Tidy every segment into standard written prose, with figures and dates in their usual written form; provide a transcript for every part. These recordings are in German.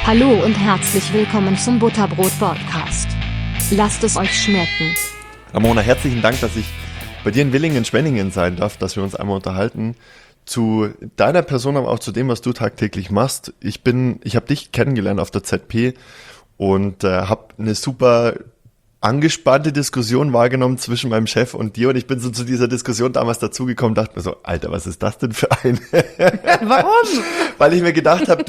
Hallo und herzlich willkommen zum Butterbrot-Podcast. Lasst es euch schmecken. Ramona, herzlichen Dank, dass ich bei dir in Villingen-Schwenningen sein darf, dass wir uns einmal unterhalten zu deiner Person, aber auch zu dem, was du tagtäglich machst. Ich habe dich kennengelernt auf der ZP und habe eine super angespannte Diskussion wahrgenommen zwischen meinem Chef und dir, und ich bin so zu dieser Diskussion damals dazugekommen, dachte mir so, Alter, was ist das denn für ein? Warum? Weil ich mir gedacht habe,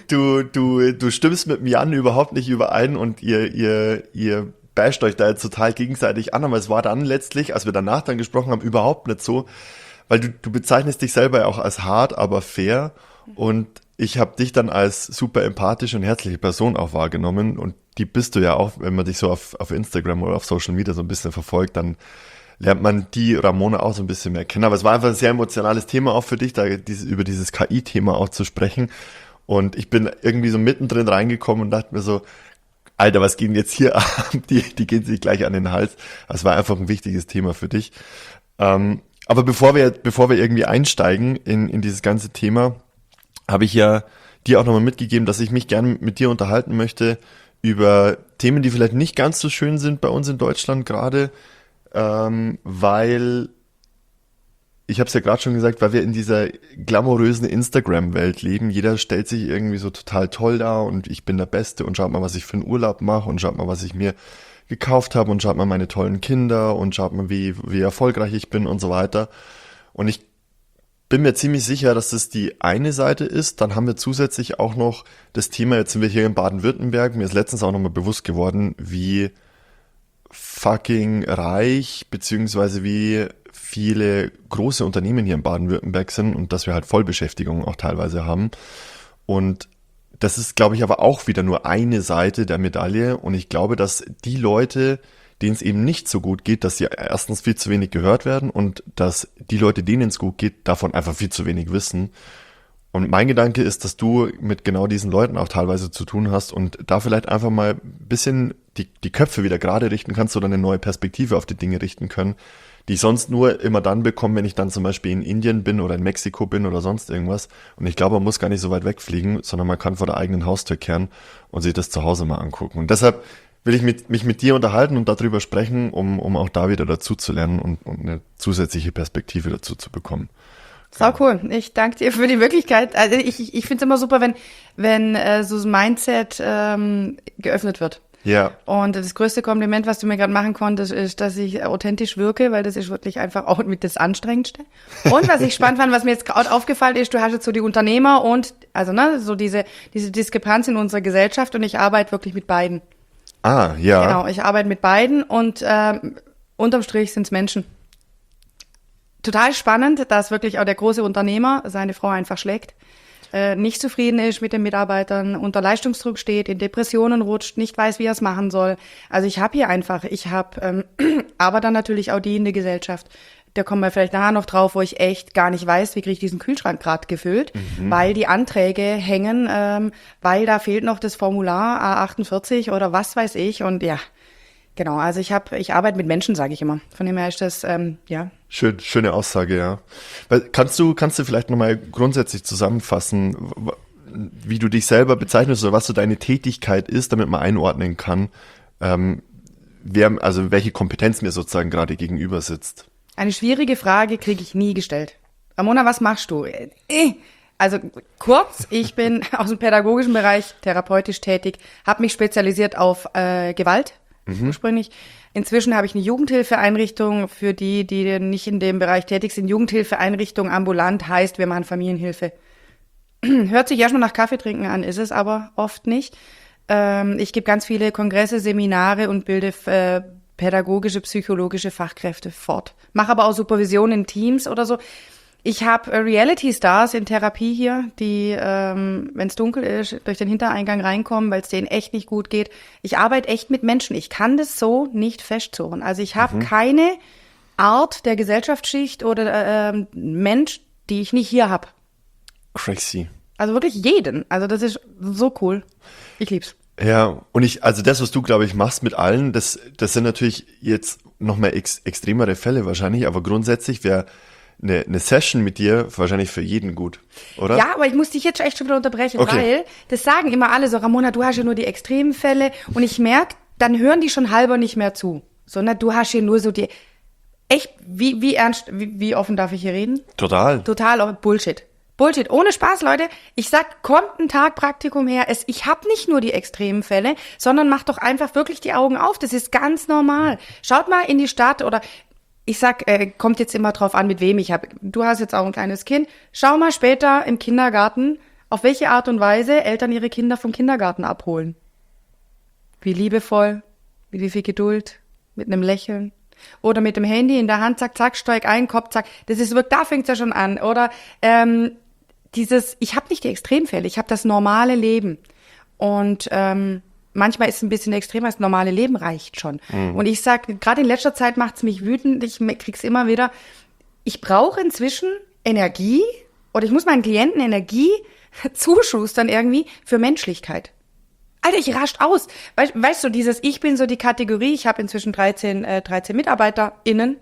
du stimmst mit dem Jan überhaupt nicht überein und ihr basht euch da jetzt total gegenseitig an, aber es war dann letztlich, als wir danach dann gesprochen haben, überhaupt nicht so, weil du bezeichnest dich selber ja auch als hart, aber fair, und ich habe dich dann als super empathische und herzliche Person auch wahrgenommen, und die bist du ja auch, wenn man dich so auf Instagram oder auf Social Media so ein bisschen verfolgt, dann lernt man die Ramona auch so ein bisschen mehr kennen. Aber es war einfach ein sehr emotionales Thema auch für dich, da über dieses KI-Thema auch zu sprechen, und ich bin irgendwie so mittendrin reingekommen und dachte mir so, Alter, was ging jetzt hier ab? Die gehen sich gleich an den Hals. Das war einfach ein wichtiges Thema für dich. Aber bevor wir irgendwie einsteigen in dieses ganze Thema, habe ich ja dir auch nochmal mitgegeben, dass ich mich gerne mit dir unterhalten möchte über Themen, die vielleicht nicht ganz so schön sind bei uns in Deutschland gerade, weil, ich habe es ja gerade schon gesagt, weil wir in dieser glamourösen Instagram-Welt leben. Jeder stellt sich irgendwie so total toll dar und ich bin der Beste und schaut mal, was ich für einen Urlaub mache und schaut mal, was ich mir gekauft habe und schaut mal meine tollen Kinder und schaut mal, wie erfolgreich ich bin und so weiter. Und ich bin mir ziemlich sicher, dass das die eine Seite ist. Dann haben wir zusätzlich auch noch das Thema, jetzt sind wir hier in Baden-Württemberg, mir ist letztens auch nochmal bewusst geworden, wie fucking reich, beziehungsweise wie viele große Unternehmen hier in Baden-Württemberg sind und dass wir halt Vollbeschäftigung auch teilweise haben. Und das ist, glaube ich, aber auch wieder nur eine Seite der Medaille, und ich glaube, dass die Leute, denen es eben nicht so gut geht, dass sie erstens viel zu wenig gehört werden und dass die Leute, denen es gut geht, davon einfach viel zu wenig wissen. Und mein Gedanke ist, dass du mit genau diesen Leuten auch teilweise zu tun hast und da vielleicht einfach mal ein bisschen die Köpfe wieder gerade richten kannst oder eine neue Perspektive auf die Dinge richten können, die ich sonst nur immer dann bekomme, wenn ich dann zum Beispiel in Indien bin oder in Mexiko bin oder sonst irgendwas. Und ich glaube, man muss gar nicht so weit wegfliegen, sondern man kann vor der eigenen Haustür kehren und sich das zu Hause mal angucken. Und deshalb will ich mich mit dir unterhalten und darüber sprechen, um auch da wieder dazu zu lernen und eine zusätzliche Perspektive dazu zu bekommen. Sau cool. Ich danke dir für die Möglichkeit. Also ich finde es immer super, wenn so ein Mindset geöffnet wird. Ja. Und das größte Kompliment, was du mir gerade machen konntest, ist, dass ich authentisch wirke, weil das ist wirklich einfach auch mit das Anstrengendste. Und was ich spannend fand, was mir jetzt gerade aufgefallen ist, du hast jetzt so die Unternehmer und, also so diese Diskrepanz in unserer Gesellschaft, und ich arbeite wirklich mit beiden. Ah, ja. Genau, ich arbeite mit beiden und unterm Strich sind's Menschen. Total spannend, dass wirklich auch der große Unternehmer seine Frau einfach schlägt, nicht zufrieden ist mit den Mitarbeitern, unter Leistungsdruck steht, in Depressionen rutscht, nicht weiß, wie er es machen soll. Also ich habe aber dann natürlich auch die in der Gesellschaft. Da kommen wir vielleicht nachher noch drauf, wo ich echt gar nicht weiß, wie kriege ich diesen Kühlschrank gerade gefüllt, weil die Anträge hängen, weil da fehlt noch das Formular A48 oder was weiß ich, und ja, genau, also ich arbeite mit Menschen, sage ich immer. Von dem her ist das, ja. Schöne Aussage, ja. Kannst du vielleicht nochmal grundsätzlich zusammenfassen, wie du dich selber bezeichnest oder was so deine Tätigkeit ist, damit man einordnen kann, welche Kompetenz mir sozusagen gerade gegenüber sitzt? Eine schwierige Frage kriege ich nie gestellt. Ramona, was machst du? Also kurz, ich bin aus dem pädagogischen Bereich therapeutisch tätig, habe mich spezialisiert auf Gewalt ursprünglich. Inzwischen habe ich eine Jugendhilfeeinrichtung für die nicht in dem Bereich tätig sind. Jugendhilfeeinrichtung ambulant heißt, wir machen Familienhilfe. Hört sich erstmal nach Kaffee trinken an, ist es aber oft nicht. Ich gebe ganz viele Kongresse, Seminare und bilde pädagogische, psychologische Fachkräfte fort. Mache aber auch Supervision in Teams oder so. Ich habe Reality-Stars in Therapie hier, die, wenn es dunkel ist, durch den Hintereingang reinkommen, weil es denen echt nicht gut geht. Ich arbeite echt mit Menschen. Ich kann das so nicht festzurren. Also ich habe keine Art der Gesellschaftsschicht oder Mensch, die ich nicht hier habe. Crazy. Also wirklich jeden. Also das ist so cool. Ich lieb's. Ja, und also das, was du, glaube ich, machst mit allen, das sind natürlich jetzt nochmal extremere Fälle wahrscheinlich, aber grundsätzlich, wer eine Session mit dir wahrscheinlich für jeden gut, oder? Ja, aber ich muss dich jetzt echt schon wieder unterbrechen, Okay. weil das sagen immer alle so, Ramona, du hast ja nur die extremen Fälle und ich merke, dann hören die schon halber nicht mehr zu, sondern du hast hier nur so die, echt, wie ernst, wie offen darf ich hier reden? Total. Total Bullshit. Bullshit, ohne Spaß, Leute. Ich sag, kommt ein Tag Praktikum her. Ich habe nicht nur die extremen Fälle, sondern macht doch einfach wirklich die Augen auf. Das ist ganz normal. Schaut mal in die Stadt oder ich sag, kommt jetzt immer drauf an, mit wem ich habe. Du hast jetzt auch ein kleines Kind. Schau mal später im Kindergarten, auf welche Art und Weise Eltern ihre Kinder vom Kindergarten abholen. Wie liebevoll, mit wie viel Geduld, mit einem Lächeln. Oder mit dem Handy in der Hand, zack, zack, steig ein, Kopf, zack. Das ist wirklich, da fängt's ja schon an. Oder ich habe nicht die Extremfälle, ich habe das normale Leben. Und manchmal ist es ein bisschen extremer, das normale Leben reicht schon. Und ich sag, gerade in letzter Zeit macht's mich wütend, ich krieg's immer wieder, ich brauche inzwischen Energie oder ich muss meinen Klienten Energie zuschustern irgendwie für Menschlichkeit. Alter, ich rascht aus. Weißt du, ich bin so die Kategorie, ich habe inzwischen 13 MitarbeiterInnen.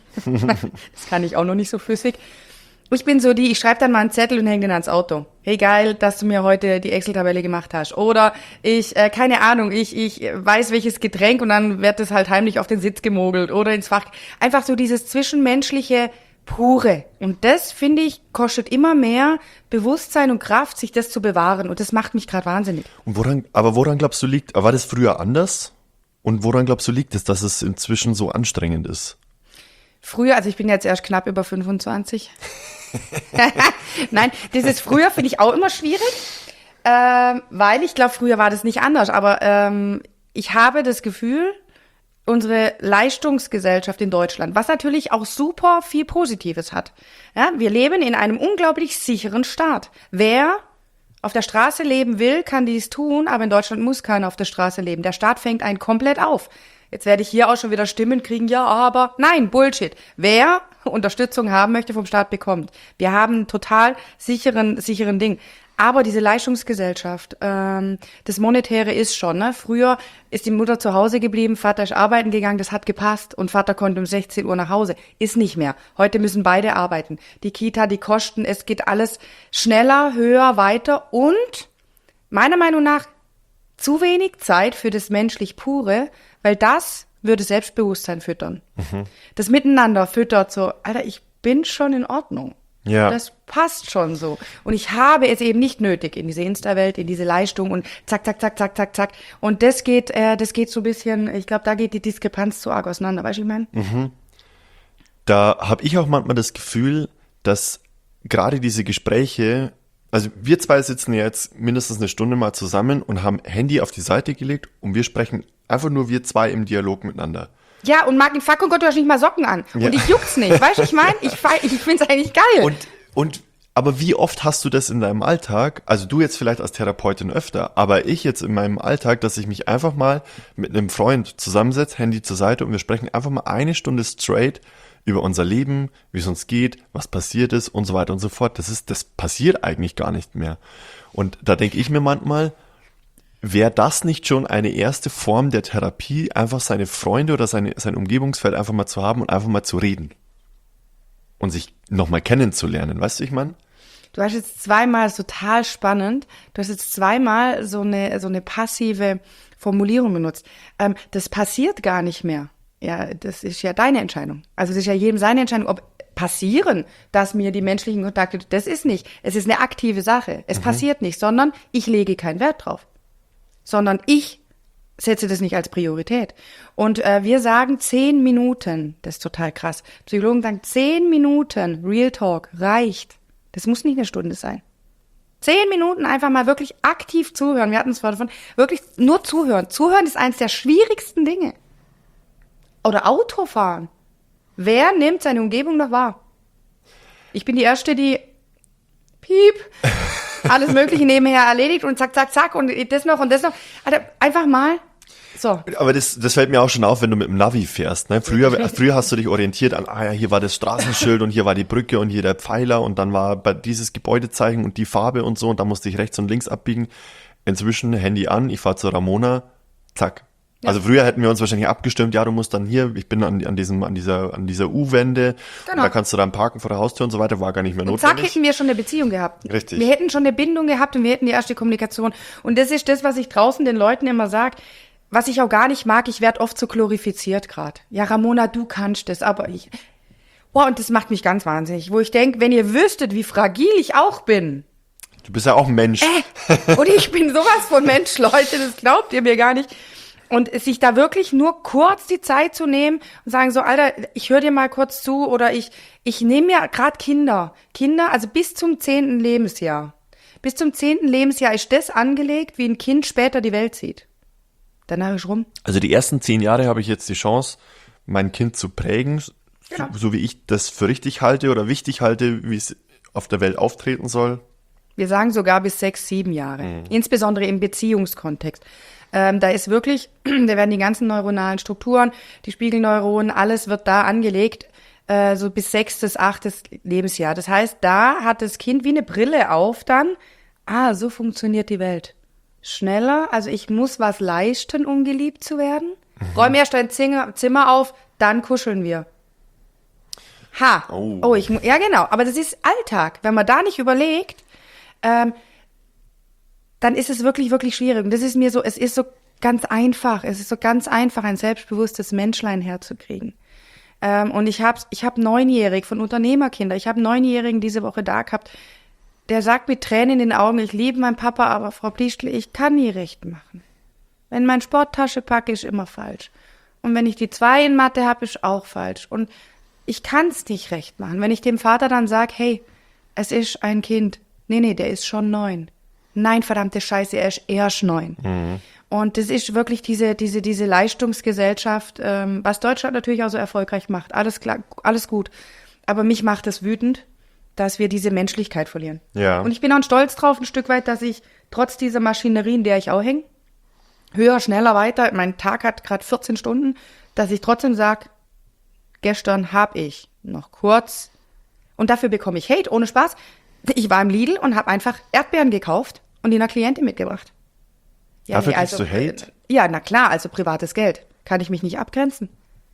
Das kann ich auch noch nicht so flüssig. Ich bin so ich schreibe dann mal einen Zettel und hänge den ans Auto. Hey, geil, dass du mir heute die Excel-Tabelle gemacht hast. Oder keine Ahnung, ich weiß welches Getränk und dann wird es halt heimlich auf den Sitz gemogelt oder ins Fach. Einfach so dieses zwischenmenschliche Pure. Und das, finde ich, kostet immer mehr Bewusstsein und Kraft, sich das zu bewahren. Und das macht mich gerade wahnsinnig. Und woran glaubst du liegt? War das früher anders? Und woran glaubst du liegt es, dass es inzwischen so anstrengend ist? Früher, also ich bin jetzt erst knapp über 25. Nein, dieses früher finde ich auch immer schwierig, weil ich glaube, früher war das nicht anders. Aber ich habe das Gefühl, unsere Leistungsgesellschaft in Deutschland, was natürlich auch super viel Positives hat. Ja, wir leben in einem unglaublich sicheren Staat. Wer auf der Straße leben will, kann dies tun, aber in Deutschland muss keiner auf der Straße leben. Der Staat fängt einen komplett auf. Jetzt werde ich hier auch schon wieder Stimmen kriegen, ja, aber nein, Bullshit. Wer Unterstützung haben möchte vom Staat, bekommt. Wir haben einen total sicheren Ding. Aber diese Leistungsgesellschaft, das Monetäre ist schon, ne? Früher ist die Mutter zu Hause geblieben, Vater ist arbeiten gegangen, das hat gepasst und Vater konnte um 16 Uhr nach Hause. Ist nicht mehr. Heute müssen beide arbeiten. Die Kita, die Kosten, es geht alles schneller, höher, weiter und meiner Meinung nach zu wenig Zeit für das menschlich Pure, weil das würde Selbstbewusstsein füttern. Das Miteinander füttert so, Alter, ich bin schon in Ordnung. Ja. Das passt schon so. Und ich habe es eben nicht nötig in diese Insta-Welt, in diese Leistung und zack, zack, zack, zack, zack, zack. Und das geht so ein bisschen, ich glaube, da geht die Diskrepanz zu arg auseinander, weißt du, ich meine? Da habe ich auch manchmal das Gefühl, dass gerade diese Gespräche, also wir zwei sitzen jetzt mindestens eine Stunde mal zusammen und haben Handy auf die Seite gelegt und wir sprechen einfach nur wir zwei im Dialog miteinander. Ja, und Martin, fuck, oh Gott, du hast nicht mal Socken an. Ja. Und ich juck's nicht, weißt du, ich meine? Ich find's eigentlich geil. Aber wie oft hast du das in deinem Alltag, also du jetzt vielleicht als Therapeutin öfter, aber ich jetzt in meinem Alltag, dass ich mich einfach mal mit einem Freund zusammensetze, Handy zur Seite und wir sprechen einfach mal eine Stunde straight über unser Leben, wie es uns geht, was passiert ist und so weiter und so fort. Das passiert eigentlich gar nicht mehr. Und da denke ich mir manchmal, wäre das nicht schon eine erste Form der Therapie, einfach seine Freunde oder sein Umgebungsfeld einfach mal zu haben und einfach mal zu reden und sich nochmal kennenzulernen, weißt du, ich meine? Du hast jetzt zweimal, das ist total spannend, du hast jetzt zweimal so eine passive Formulierung benutzt. Das passiert gar nicht mehr. Ja, das ist ja deine Entscheidung. Also es ist ja jedem seine Entscheidung, ob passieren, dass mir die menschlichen Kontakte, das ist nicht. Es ist eine aktive Sache. Es passiert nicht, sondern ich lege keinen Wert drauf. Sondern ich setze das nicht als Priorität. Und wir sagen 10 Minuten, das ist total krass. Psychologen sagen 10 Minuten Real Talk reicht. Das muss nicht eine Stunde sein. 10 Minuten einfach mal wirklich aktiv zuhören. Wir hatten es vorhin davon, wirklich nur zuhören. Zuhören ist eines der schwierigsten Dinge. Oder Autofahren. Wer nimmt seine Umgebung noch wahr? Ich bin die Erste, die piep, alles Mögliche nebenher erledigt und zack, zack, zack und das noch und das noch. Also einfach mal so. Aber das fällt mir auch schon auf, wenn du mit dem Navi fährst. Ne? Früher hast du dich orientiert an, ja, hier war das Straßenschild und hier war die Brücke und hier der Pfeiler und dann war dieses Gebäudezeichen und die Farbe und so und da musste ich rechts und links abbiegen. Inzwischen Handy an, ich fahre zu Ramona, zack. Also früher hätten wir uns wahrscheinlich abgestimmt, ja, du musst dann hier, ich bin an dieser U-Wende, Genau. und da kannst du dann parken vor der Haustür und so weiter, war gar nicht mehr Und zack, notwendig. hätten wir schon eine Beziehung gehabt. Richtig. Wir hätten schon eine Bindung gehabt und wir hätten die erste Kommunikation. Und das ist das, was ich draußen den Leuten immer sage, was ich auch gar nicht mag, ich werde oft so glorifiziert gerade. Ja, Ramona, du kannst das, aber ich... Boah, und das macht mich ganz wahnsinnig, wo ich denke, wenn ihr wüsstet, wie fragil ich auch bin. Du bist ja auch ein Mensch. Und ich bin sowas von Mensch, Leute, das glaubt ihr mir gar nicht. Und sich da wirklich nur kurz die Zeit zu nehmen und sagen so, Alter, ich höre dir mal kurz zu oder ich nehme mir gerade Kinder, also bis zum 10. Lebensjahr. Bis zum 10. Lebensjahr ist das angelegt, wie ein Kind später die Welt sieht. Danach ist rum. Also die ersten 10 Jahre habe ich jetzt die Chance, mein Kind zu prägen, Genau. so wie ich das für richtig halte oder wichtig halte, wie es auf der Welt auftreten soll. Wir sagen sogar bis 6, 7 Jahre. Insbesondere im Beziehungskontext. Da ist wirklich, da werden die ganzen neuronalen Strukturen, die Spiegelneuronen, alles wird da angelegt, so bis 6., 8. Lebensjahr. Das heißt, da hat das Kind wie eine Brille auf dann, so funktioniert die Welt. Schneller, also ich muss was leisten, um geliebt zu werden. Räum erst dein Zimmer auf, dann kuscheln wir. Ja genau, aber das ist Alltag. Wenn man da nicht überlegt, dann ist es wirklich, wirklich schwierig. Und das ist mir so, es ist so ganz einfach, ein selbstbewusstes Menschlein herzukriegen. Und ich hab 9-jährig von Unternehmerkinder, ich habe 9-jährigen diese Woche da gehabt, der sagt mit Tränen in den Augen, ich liebe meinen Papa, aber Frau Plischtle, ich kann nie recht machen. Wenn mein Sporttasche packe, ist immer falsch. Und wenn ich die 2 in Mathe habe, ist auch falsch. Und ich kann's nicht recht machen. Wenn ich dem Vater dann sage, hey, es ist ein Kind. Nee, der ist schon 9. Nein, verdammte Scheiße, er ist erst 9. Und das ist wirklich diese Leistungsgesellschaft, was Deutschland natürlich auch so erfolgreich macht. Alles klar, alles gut. Aber mich macht es wütend, dass wir diese Menschlichkeit verlieren. Ja. Und ich bin auch stolz drauf, ein Stück weit, dass ich trotz dieser Maschinerie, in der ich auch hänge, höher, schneller, weiter, mein Tag hat gerade 14 Stunden, dass ich trotzdem sage, gestern habe ich noch kurz, und dafür bekomme ich Hate, ohne Spaß. Ich war im Lidl und habe einfach Erdbeeren gekauft und die einer Klientin mitgebracht. Ja, Dafür kriegst du Hate? Ja, na klar, also privates Geld. Kann ich mich nicht abgrenzen.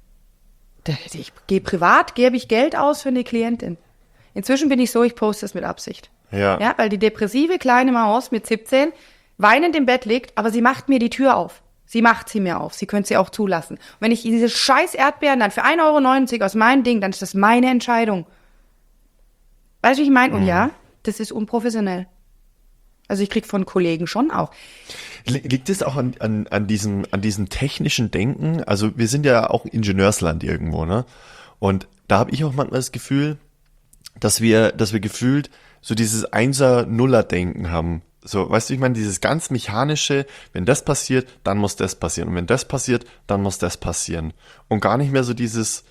Ich gebe ich Geld aus für eine Klientin. Inzwischen bin ich so, ich poste es mit Absicht. Ja. Weil die depressive kleine Maus mit 17 weinend im Bett liegt, aber sie macht mir die Tür auf. Sie macht sie mir auf. Sie könnte sie auch zulassen. Und wenn ich diese scheiß Erdbeeren dann für 1,90 € aus meinem Ding, dann ist das meine Entscheidung. Weißt du, wie ich meine? Und ja, das ist unprofessionell. Also ich krieg von Kollegen schon auch. Liegt es auch an diesem technischen Denken? Also wir sind ja auch Ingenieursland irgendwo, ne? Und da habe ich auch manchmal das Gefühl, dass wir gefühlt so dieses 1er-0er-Denken haben. So, weißt du, ich meine, dieses ganz mechanische, wenn das passiert, dann muss das passieren. Und wenn das passiert, dann muss das passieren. Und gar nicht mehr so diesen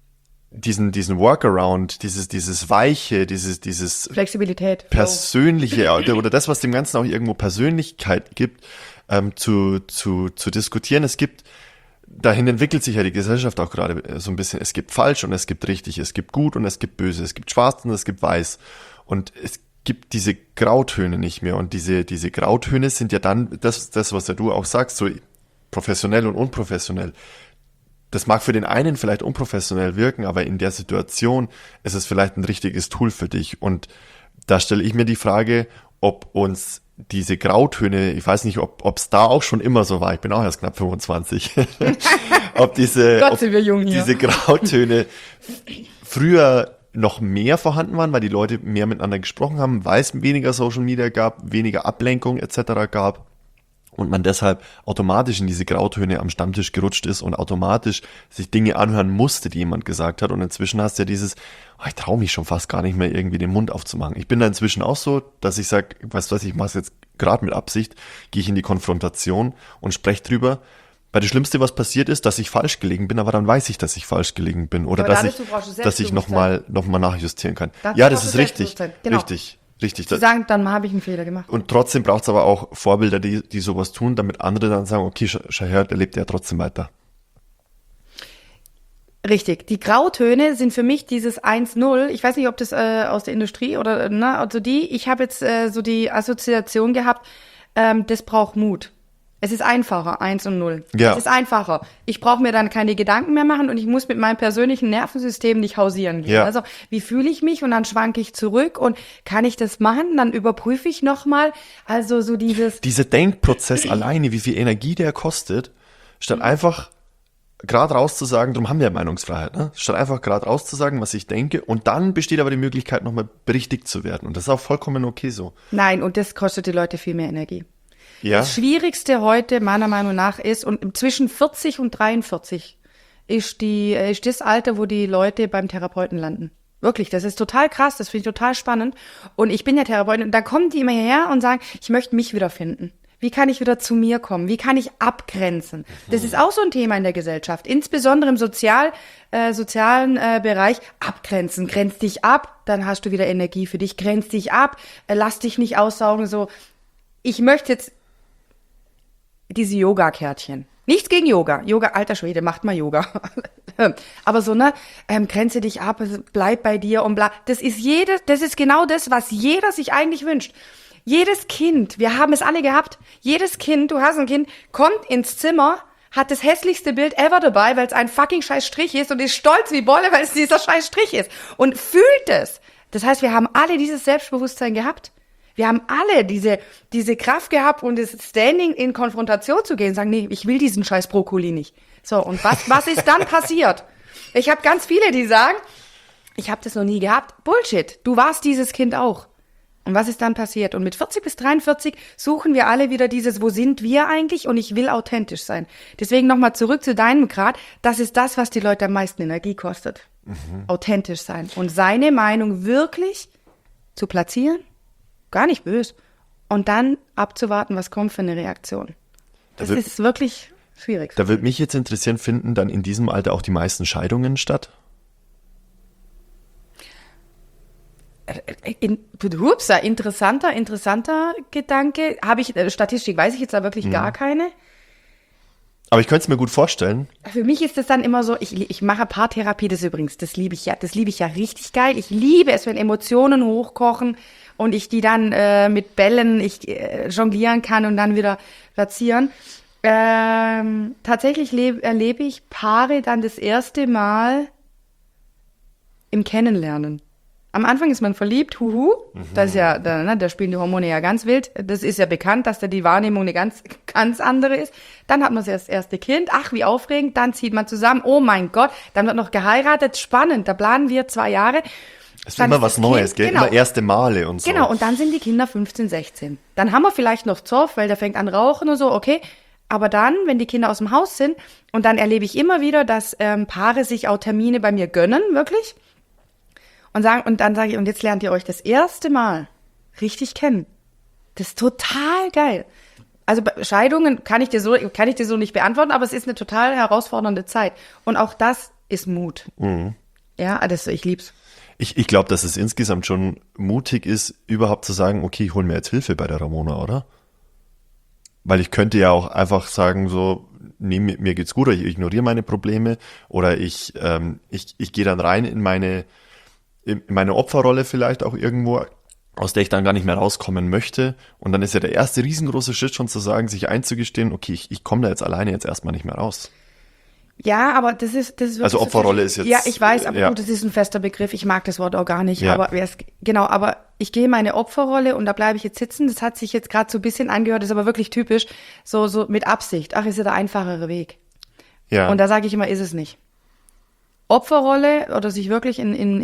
Workaround, dieses Weiche, dieses Flexibilität. Persönliche oder das, was dem Ganzen auch irgendwo Persönlichkeit gibt, zu diskutieren. Dahin entwickelt sich ja die Gesellschaft auch gerade so ein bisschen. Es gibt falsch und es gibt richtig, es gibt gut und es gibt böse, es gibt schwarz und es gibt weiß. Und es gibt diese Grautöne nicht mehr. Und diese Grautöne sind ja dann das, was ja du auch sagst, so professionell und unprofessionell. Das mag für den einen vielleicht unprofessionell wirken, aber in der Situation ist es vielleicht ein richtiges Tool für dich. Und da stelle ich mir die Frage, ob uns diese Grautöne, ich weiß nicht, ob es da auch schon immer so war, ich bin auch erst knapp 25, ob diese Grautöne früher noch mehr vorhanden waren, weil die Leute mehr miteinander gesprochen haben, weil es weniger Social Media gab, weniger Ablenkung etc. gab. Und man deshalb automatisch in diese Grautöne am Stammtisch gerutscht ist und automatisch sich Dinge anhören musste, die jemand gesagt hat. Und inzwischen hast du ja dieses, ich traue mich schon fast gar nicht mehr irgendwie den Mund aufzumachen. Ich bin da inzwischen auch so, dass ich sage, weißt du was, ich mache es jetzt gerade mit Absicht, gehe ich in die Konfrontation und spreche drüber. Weil das Schlimmste, was passiert ist, dass ich falsch gelegen bin, aber dann weiß ich, dass ich falsch gelegen bin. Oder dass ich nochmal nachjustieren kann. Ja, das ist richtig. Genau. Richtig. Zu sagen, dann habe ich einen Fehler gemacht. Und trotzdem braucht es aber auch Vorbilder, die sowas tun, damit andere dann sagen, okay, schau her, der lebt ja trotzdem weiter. Richtig. Die Grautöne sind für mich dieses 1-0. Ich weiß nicht, ob das aus der Industrie oder, ich habe jetzt so die Assoziation gehabt, das braucht Mut. Es ist einfacher, 1 und 0. Ja. Es ist einfacher. Ich brauche mir dann keine Gedanken mehr machen und ich muss mit meinem persönlichen Nervensystem nicht hausieren gehen. Ja. Also wie fühle ich mich und dann schwanke ich zurück und kann ich das machen? Dann überprüfe ich nochmal. Also so Dieser Denkprozess alleine, wie viel Energie der kostet, statt einfach gerade rauszusagen, darum haben wir ja Meinungsfreiheit, ne? Statt einfach gerade rauszusagen, was ich denke, und dann besteht aber die Möglichkeit, nochmal berichtigt zu werden. Und das ist auch vollkommen okay so. Nein, und das kostet die Leute viel mehr Energie. Ja. Das Schwierigste heute meiner Meinung nach ist, und zwischen 40 und 43 ist das Alter, wo die Leute beim Therapeuten landen. Wirklich, das ist total krass, das finde ich total spannend. Und ich bin ja Therapeutin und da kommen die immer her und sagen, ich möchte mich wiederfinden. Wie kann ich wieder zu mir kommen? Wie kann ich abgrenzen? Das ist auch so ein Thema in der Gesellschaft, insbesondere im sozialen Bereich. Abgrenzen, grenz dich ab, dann hast du wieder Energie für dich. Grenz dich ab, lass dich nicht aussaugen. So, ich möchte jetzt diese Yoga-Kärtchen. Nichts gegen Yoga. Yoga, alter Schwede, macht mal Yoga. Aber so, grenze dich ab, bleib bei dir und bla. Das ist genau das, was jeder sich eigentlich wünscht. Jedes Kind, wir haben es alle gehabt, jedes Kind, du hast ein Kind, kommt ins Zimmer, hat das hässlichste Bild ever dabei, weil es ein fucking scheiß Strich ist und ist stolz wie Bolle, weil es dieser scheiß Strich ist und fühlt es. Das heißt, wir haben alle dieses Selbstbewusstsein gehabt. Wir haben alle diese Kraft gehabt und das Standing in Konfrontation zu gehen, sagen, nee, ich will diesen scheiß Brokkoli nicht. So, und was ist dann passiert? Ich habe ganz viele, die sagen, ich habe das noch nie gehabt. Bullshit, du warst dieses Kind auch. Und was ist dann passiert? Und mit 40 bis 43 suchen wir alle wieder dieses, wo sind wir eigentlich? Und ich will authentisch sein. Deswegen nochmal zurück zu deinem Grad. Das ist das, was die Leute am meisten Energie kostet. Authentisch sein. Und seine Meinung wirklich zu platzieren, gar nicht böse, und dann abzuwarten, was kommt für eine Reaktion. Das ist wirklich schwierig. Da würde mich jetzt interessieren, finden dann in diesem Alter auch die meisten Scheidungen statt? Interessanter Gedanke. Habe ich, Statistik weiß ich jetzt da wirklich gar keine. Aber ich könnte es mir gut vorstellen. Für mich ist das dann immer so, ich mache Paartherapie, das liebe ich ja richtig geil. Ich liebe es, wenn Emotionen hochkochen und ich die dann mit Bällen jonglieren kann und dann wieder platzieren. Tatsächlich erlebe ich Paare dann das erste Mal im Kennenlernen. Am Anfang ist man verliebt, das ist ja, da spielen die Hormone ja ganz wild. Das ist ja bekannt, dass da die Wahrnehmung eine ganz, ganz andere ist. Dann hat man das erste Kind, ach, wie aufregend, dann zieht man zusammen, oh mein Gott, dann wird noch geheiratet, spannend, da planen wir 2 Jahre. Es ist immer was Neues, gell? Genau. Immer erste Male und so. Genau, und dann sind die Kinder 15, 16. Dann haben wir vielleicht noch Zoff, weil der fängt an rauchen und so, okay. Aber dann, wenn die Kinder aus dem Haus sind, und dann erlebe ich immer wieder, dass Paare sich auch Termine bei mir gönnen, wirklich. Und dann sage ich, und jetzt lernt ihr euch das erste Mal richtig kennen. Das ist total geil. Also bei Scheidungen kann ich dir so nicht beantworten, aber es ist eine total herausfordernde Zeit. Und auch das ist Mut. Mhm. Ja, ich lieb's. Ich glaube, dass es insgesamt schon mutig ist, überhaupt zu sagen, okay, ich hole mir jetzt Hilfe bei der Ramona, oder? Weil ich könnte ja auch einfach sagen, so, nee, mir geht's gut, oder ich ignoriere meine Probleme, oder ich gehe dann rein in meine Opferrolle vielleicht auch irgendwo, aus der ich dann gar nicht mehr rauskommen möchte. Und dann ist ja der erste riesengroße Schritt schon zu sagen, sich einzugestehen, okay, ich komme da jetzt alleine jetzt erstmal nicht mehr raus. Ja, aber das ist wirklich also Opferrolle ist jetzt. Ja, ich weiß, aber ja. gut, das ist ein fester Begriff. Ich mag das Wort auch gar nicht. Ja. Aber ich gehe meine Opferrolle und da bleibe ich jetzt sitzen. Das hat sich jetzt gerade so ein bisschen angehört, ist aber wirklich typisch. So mit Absicht. Ach, ist ja der einfachere Weg. Ja. Und da sage ich immer, ist es nicht. Opferrolle oder sich wirklich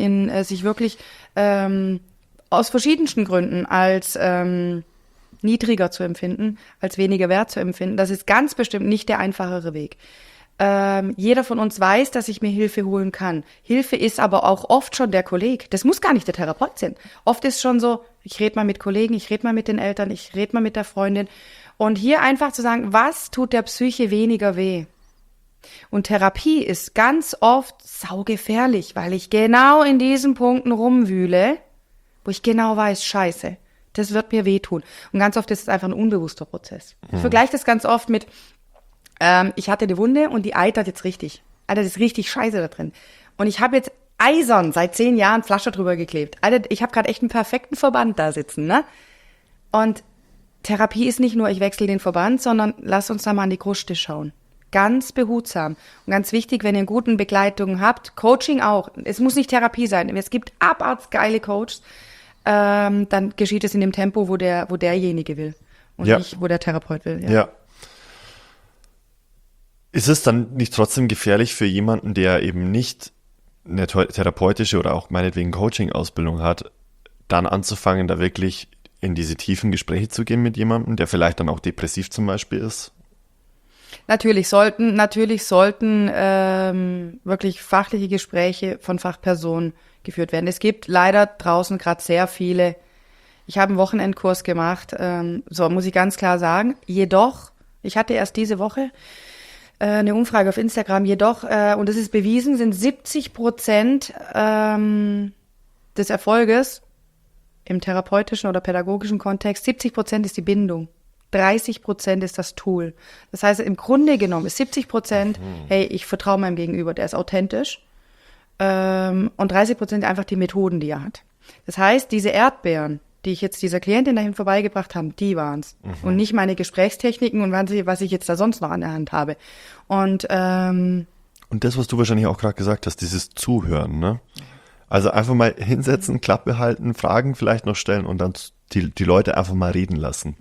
aus verschiedensten Gründen als niedriger zu empfinden, als weniger wert zu empfinden, das ist ganz bestimmt nicht der einfachere Weg. Jeder von uns weiß, dass ich mir Hilfe holen kann. Hilfe ist aber auch oft schon der Kolleg. Das muss gar nicht der Therapeut sein. Oft ist schon so, ich rede mal mit Kollegen, ich rede mal mit den Eltern, ich rede mal mit der Freundin. Und hier einfach zu sagen, was tut der Psyche weniger weh? Und Therapie ist ganz oft saugefährlich, weil ich genau in diesen Punkten rumwühle, wo ich genau weiß, scheiße, das wird mir wehtun. Und ganz oft ist es einfach ein unbewusster Prozess. Ich vergleiche das ganz oft mit, ich hatte eine Wunde und die eitert jetzt richtig. Alter, das ist richtig scheiße da drin. Und ich habe jetzt eisern seit 10 Jahren Flasche drüber geklebt. Alter, ich habe gerade echt einen perfekten Verband da sitzen, ne? Und Therapie ist nicht nur, ich wechsle den Verband, sondern lass uns da mal an die Kruste schauen. Ganz behutsam. Und ganz wichtig, wenn ihr eine gute Begleitung habt, Coaching auch. Es muss nicht Therapie sein. Es gibt abartig geile Coaches. Dann geschieht es in dem Tempo, wo derjenige will. Und nicht, wo der Therapeut will. Ja. Ist es dann nicht trotzdem gefährlich für jemanden, der eben nicht eine therapeutische oder auch meinetwegen Coaching-Ausbildung hat, dann anzufangen, da wirklich in diese tiefen Gespräche zu gehen mit jemandem, der vielleicht dann auch depressiv zum Beispiel ist? Natürlich sollten wirklich fachliche Gespräche von Fachpersonen geführt werden. Es gibt leider draußen gerade sehr viele. Ich habe einen Wochenendkurs gemacht, muss ich ganz klar sagen. Jedoch, ich hatte erst diese Woche eine Umfrage auf Instagram, und das ist bewiesen, sind 70% des Erfolges im therapeutischen oder pädagogischen Kontext, 70% ist die Bindung. 30% ist das Tool. Das heißt, im Grunde genommen ist 70%, hey, ich vertraue meinem Gegenüber, der ist authentisch. Und 30% einfach die Methoden, die er hat. Das heißt, diese Erdbeeren, die ich jetzt dieser Klientin dahin vorbeigebracht habe, die waren's. Und nicht meine Gesprächstechniken und was ich jetzt da sonst noch an der Hand habe. Und das, was du wahrscheinlich auch gerade gesagt hast, dieses Zuhören, ne? Also einfach mal hinsetzen, Klappe halten, Fragen vielleicht noch stellen und dann die Leute einfach mal reden lassen.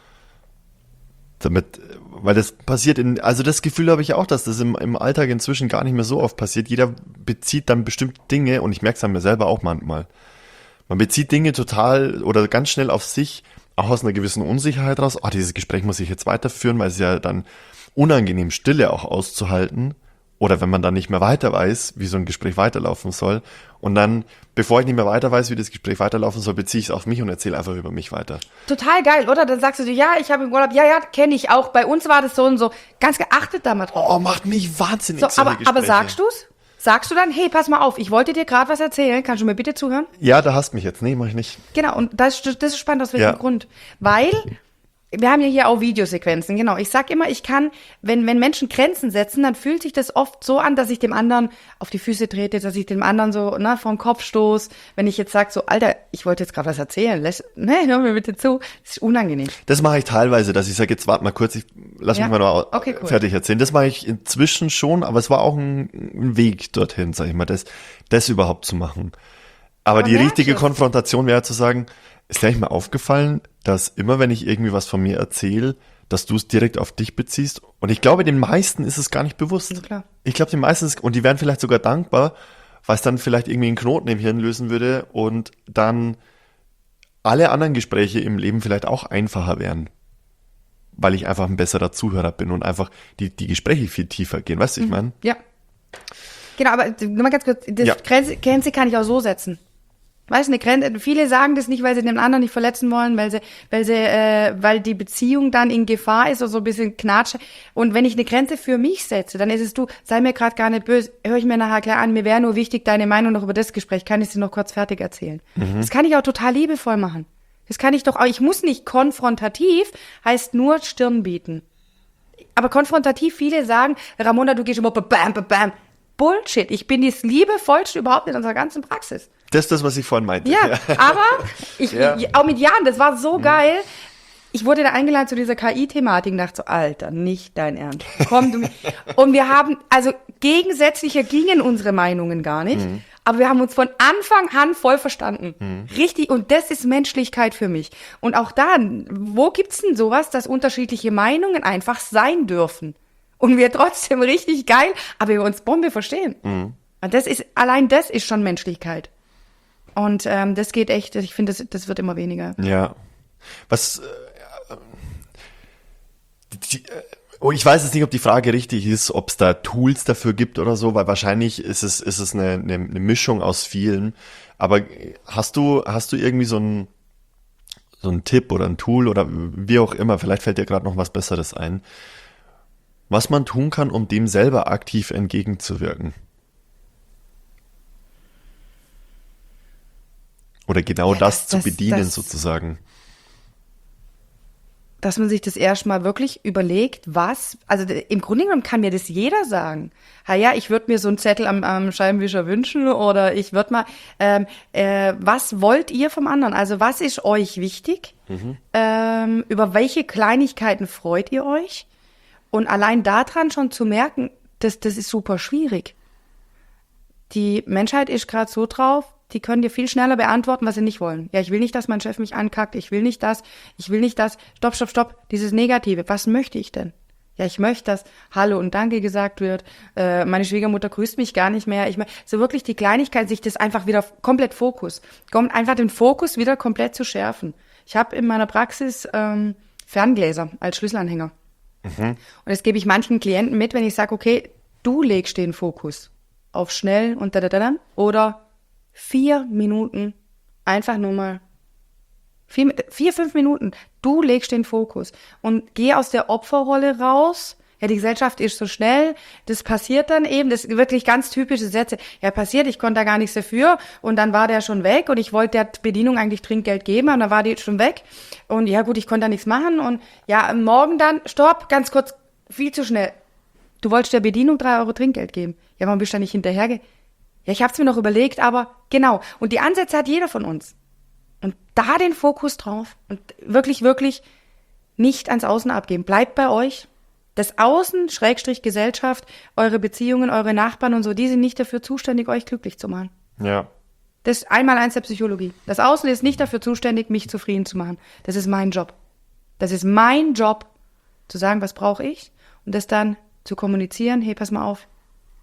Damit, weil das passiert also das Gefühl habe ich auch, dass das im Alltag inzwischen gar nicht mehr so oft passiert. Jeder bezieht dann bestimmte Dinge, und ich merke es an mir selber auch manchmal. Man bezieht Dinge total oder ganz schnell auf sich, auch aus einer gewissen Unsicherheit raus. Dieses Gespräch muss ich jetzt weiterführen, weil es ja dann unangenehm Stille auch auszuhalten. Oder wenn man dann nicht mehr weiter weiß, wie so ein Gespräch weiterlaufen soll. Und dann, bevor ich nicht mehr weiter weiß, wie das Gespräch weiterlaufen soll, beziehe ich es auf mich und erzähle einfach über mich weiter. Total geil, oder? Dann sagst du dir, ja, ich habe im Urlaub, ja, kenne ich auch. Bei uns war das so und so. Ganz geachtet da mal drauf. Oh, macht mich wahnsinnig. So, aber sagst du's? Sagst du dann, hey, pass mal auf, ich wollte dir gerade was erzählen, kannst du mir bitte zuhören? Ja, da hast mich jetzt. Nee, mach ich nicht. Genau, und das ist spannend, aus welchem Grund. Weil wir haben ja hier auch Videosequenzen, genau. Ich sag immer, ich kann, wenn Menschen Grenzen setzen, dann fühlt sich das oft so an, dass ich dem anderen auf die Füße trete, dass ich dem anderen so vor den Kopf stoß. Wenn ich jetzt sage, so, Alter, ich wollte jetzt gerade was erzählen, hör mir bitte zu. Das ist unangenehm. Das mache ich teilweise, dass ich sage, jetzt warte mal kurz, lass mich mal noch fertig erzählen. Das mache ich inzwischen schon, aber es war auch ein Weg dorthin, sag ich mal, das überhaupt zu machen. Aber die richtige Konfrontation wäre zu sagen, ist dir nicht mal aufgefallen, dass immer, wenn ich irgendwie was von mir erzähle, dass du es direkt auf dich beziehst? Und ich glaube, den meisten ist es gar nicht bewusst. Ja, klar. Ich glaube, den meisten und die wären vielleicht sogar dankbar, weil es dann vielleicht irgendwie einen Knoten im Hirn lösen würde und dann alle anderen Gespräche im Leben vielleicht auch einfacher wären. Weil ich einfach ein besserer Zuhörer bin und einfach die Gespräche viel tiefer gehen. Weißt du, ich meine? Ja. Genau, aber nur mal ganz kurz, Grenze kann ich auch so setzen. Weißt du, eine Grenze, viele sagen das nicht, weil sie den anderen nicht verletzen wollen, weil die Beziehung dann in Gefahr ist oder so ein bisschen knatscht. Und wenn ich eine Grenze für mich setze, dann ist es sei mir gerade gar nicht böse, höre ich mir nachher klar an, mir wäre nur wichtig, deine Meinung noch über das Gespräch, kann ich sie noch kurz fertig erzählen. Das kann ich auch total liebevoll machen. Das kann ich doch auch, ich muss nicht konfrontativ, heißt nur Stirn bieten. Aber konfrontativ, viele sagen, Ramona, du gehst immer bam, bam, bam. Bullshit, ich bin das liebevollste überhaupt in unserer ganzen Praxis. Das ist das, was ich vorhin meinte. Ja, aber auch mit Jan, das war so geil. Ich wurde da eingeladen zu dieser KI-Thematik und dachte so, Alter, nicht dein Ernst. Komm, du. Und wir haben, also gegensätzlicher gingen unsere Meinungen gar nicht, aber wir haben uns von Anfang an voll verstanden. Richtig, und das ist Menschlichkeit für mich. Und auch dann, wo gibt's denn sowas, dass unterschiedliche Meinungen einfach sein dürfen? Und wir trotzdem richtig geil, aber wir uns Bombe verstehen. Und allein das ist schon Menschlichkeit. Und das geht echt, ich finde, das wird immer weniger. Ja. Ich weiß jetzt nicht, ob die Frage richtig ist, ob es da Tools dafür gibt oder so, weil wahrscheinlich ist es eine Mischung aus vielen. Aber hast du irgendwie so einen Tipp oder ein Tool oder wie auch immer, vielleicht fällt dir gerade noch was Besseres ein, was man tun kann, um dem selber aktiv entgegenzuwirken? Oder genau das zu bedienen sozusagen. dass man sich das erstmal wirklich überlegt, im Grunde genommen kann mir das jeder sagen. Ja, ich würde mir so einen Zettel am Scheibenwischer wünschen oder ich würde mal, was wollt ihr vom anderen? Also was ist euch wichtig? Über welche Kleinigkeiten freut ihr euch? Und allein daran schon zu merken, das ist super schwierig. Die Menschheit ist gerade so drauf, die können dir viel schneller beantworten, was sie nicht wollen. Ja, ich will nicht, dass mein Chef mich ankackt, ich will nicht das. Stopp, dieses Negative. Was möchte ich denn? Ja, ich möchte, dass Hallo und Danke gesagt wird, meine Schwiegermutter grüßt mich gar nicht mehr. So wirklich die Kleinigkeit, sich das einfach wieder komplett einfach den Fokus wieder komplett zu schärfen. Ich habe in meiner Praxis Ferngläser als Schlüsselanhänger. Und das gebe ich manchen Klienten mit, wenn ich sage, okay, du legst den Fokus auf schnell und oder 4 Minuten, einfach nur mal 5 Minuten, du legst den Fokus und geh aus der Opferrolle raus. Ja, die Gesellschaft ist so schnell, das passiert dann eben, das sind wirklich ganz typische Sätze. Ja, passiert, ich konnte da gar nichts dafür und dann war der schon weg und ich wollte der Bedienung eigentlich Trinkgeld geben und dann war die schon weg und ja gut, ich konnte da nichts machen und ja, morgen dann, stopp, ganz kurz, viel zu schnell. Du wolltest der Bedienung 3 Euro Trinkgeld geben. Ja, warum bist du da nicht hinterherge? Ja, ich hab's mir noch überlegt, aber genau. Und die Ansätze hat jeder von uns. Und da den Fokus drauf und wirklich, wirklich nicht ans Außen abgeben. Bleibt bei euch. Das Außen, Gesellschaft, eure Beziehungen, eure Nachbarn und so, die sind nicht dafür zuständig, euch glücklich zu machen. Ja. Das ist einmal der Psychologie. Das Außen ist nicht dafür zuständig, mich zufrieden zu machen. Das ist mein Job. Das ist mein Job, zu sagen, was brauche ich und das dann zu kommunizieren. Hey, pass mal auf.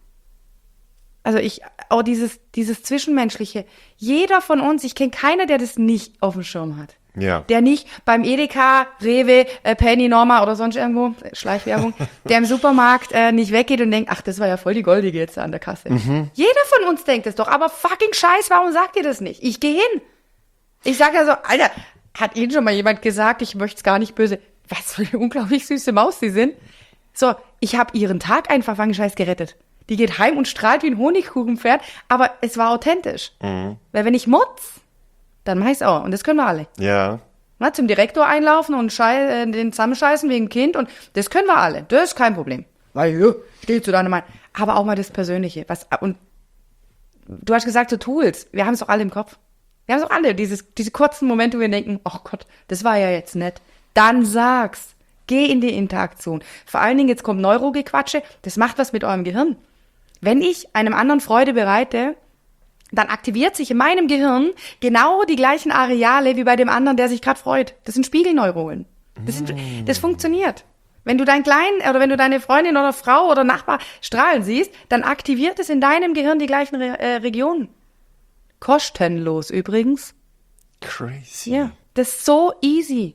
Also auch dieses Zwischenmenschliche. Jeder von uns, ich kenne keiner, der das nicht auf dem Schirm hat. Ja. Der nicht beim Edeka, Rewe, Penny, Norma oder sonst irgendwo, Schleichwerbung, der im Supermarkt nicht weggeht und denkt, ach, das war ja voll die Goldige jetzt an der Kasse. Jeder von uns denkt es doch, aber fucking Scheiß, warum sagt ihr das nicht? Ich gehe hin. Ich sage ja so, Alter, hat Ihnen schon mal jemand gesagt, ich möchte es gar nicht böse. Was für eine unglaublich süße Maus Sie sind. So, ich habe ihren Tag einfach fucking Scheiß gerettet. Die geht heim und strahlt wie ein Honigkuchenpferd, aber es war authentisch. Weil wenn ich motz, dann mach ich's auch. Und das können wir alle. Ja. Na, zum Direktor einlaufen und den zusammenscheißen wegen Kind und das können wir alle. Das ist kein Problem. Weil, ja, steht zu deiner Meinung. Aber auch mal das Persönliche. Und du hast gesagt, so Tools. Wir haben es doch alle im Kopf. Wir haben es doch alle. Diese kurzen Momente, wo wir denken, oh Gott, das war ja jetzt nett. Dann sag's. Geh in die Interaktion. Vor allen Dingen, jetzt kommt Neurogequatsche. Das macht was mit eurem Gehirn. Wenn ich einem anderen Freude bereite, dann aktiviert sich in meinem Gehirn genau die gleichen Areale wie bei dem anderen, der sich gerade freut. Das sind Spiegelneuronen. Das funktioniert. Wenn du wenn du deine Freundin oder Frau oder Nachbar strahlen siehst, dann aktiviert es in deinem Gehirn die gleichen Regionen. Kostenlos übrigens. Crazy. Ja, das ist so easy.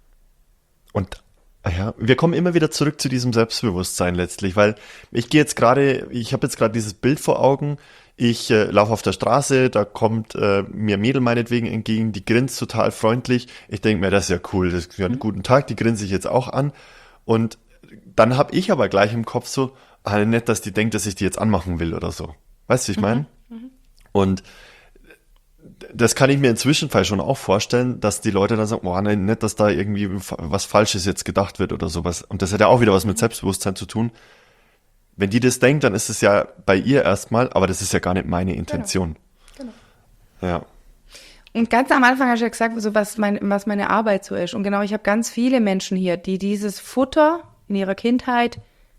Und ja, wir kommen immer wieder zurück zu diesem Selbstbewusstsein letztlich, weil ich habe jetzt gerade dieses Bild vor Augen, ich laufe auf der Straße, da kommt mir ein Mädel meinetwegen entgegen, die grinst total freundlich, ich denke mir, das ist ja cool, das ist ja einen guten Tag, die grinst sich jetzt auch an und dann habe ich aber gleich im Kopf so, nett, dass die denkt, dass ich die jetzt anmachen will oder so. Weißt du, wie ich meine? Und das kann ich mir inzwischen schon auch vorstellen, dass die Leute dann sagen, boah, nein, nicht, dass da irgendwie was Falsches jetzt gedacht wird oder sowas. Und das hat ja auch wieder was mit Selbstbewusstsein zu tun. Wenn die das denkt, dann ist es ja bei ihr erstmal, aber das ist ja gar nicht meine Intention. Genau. Ja. Und ganz am Anfang hast du ja gesagt, so was meine Arbeit so ist. Und genau, ich habe ganz viele Menschen hier, die dieses Futter in ihrer Kindheit,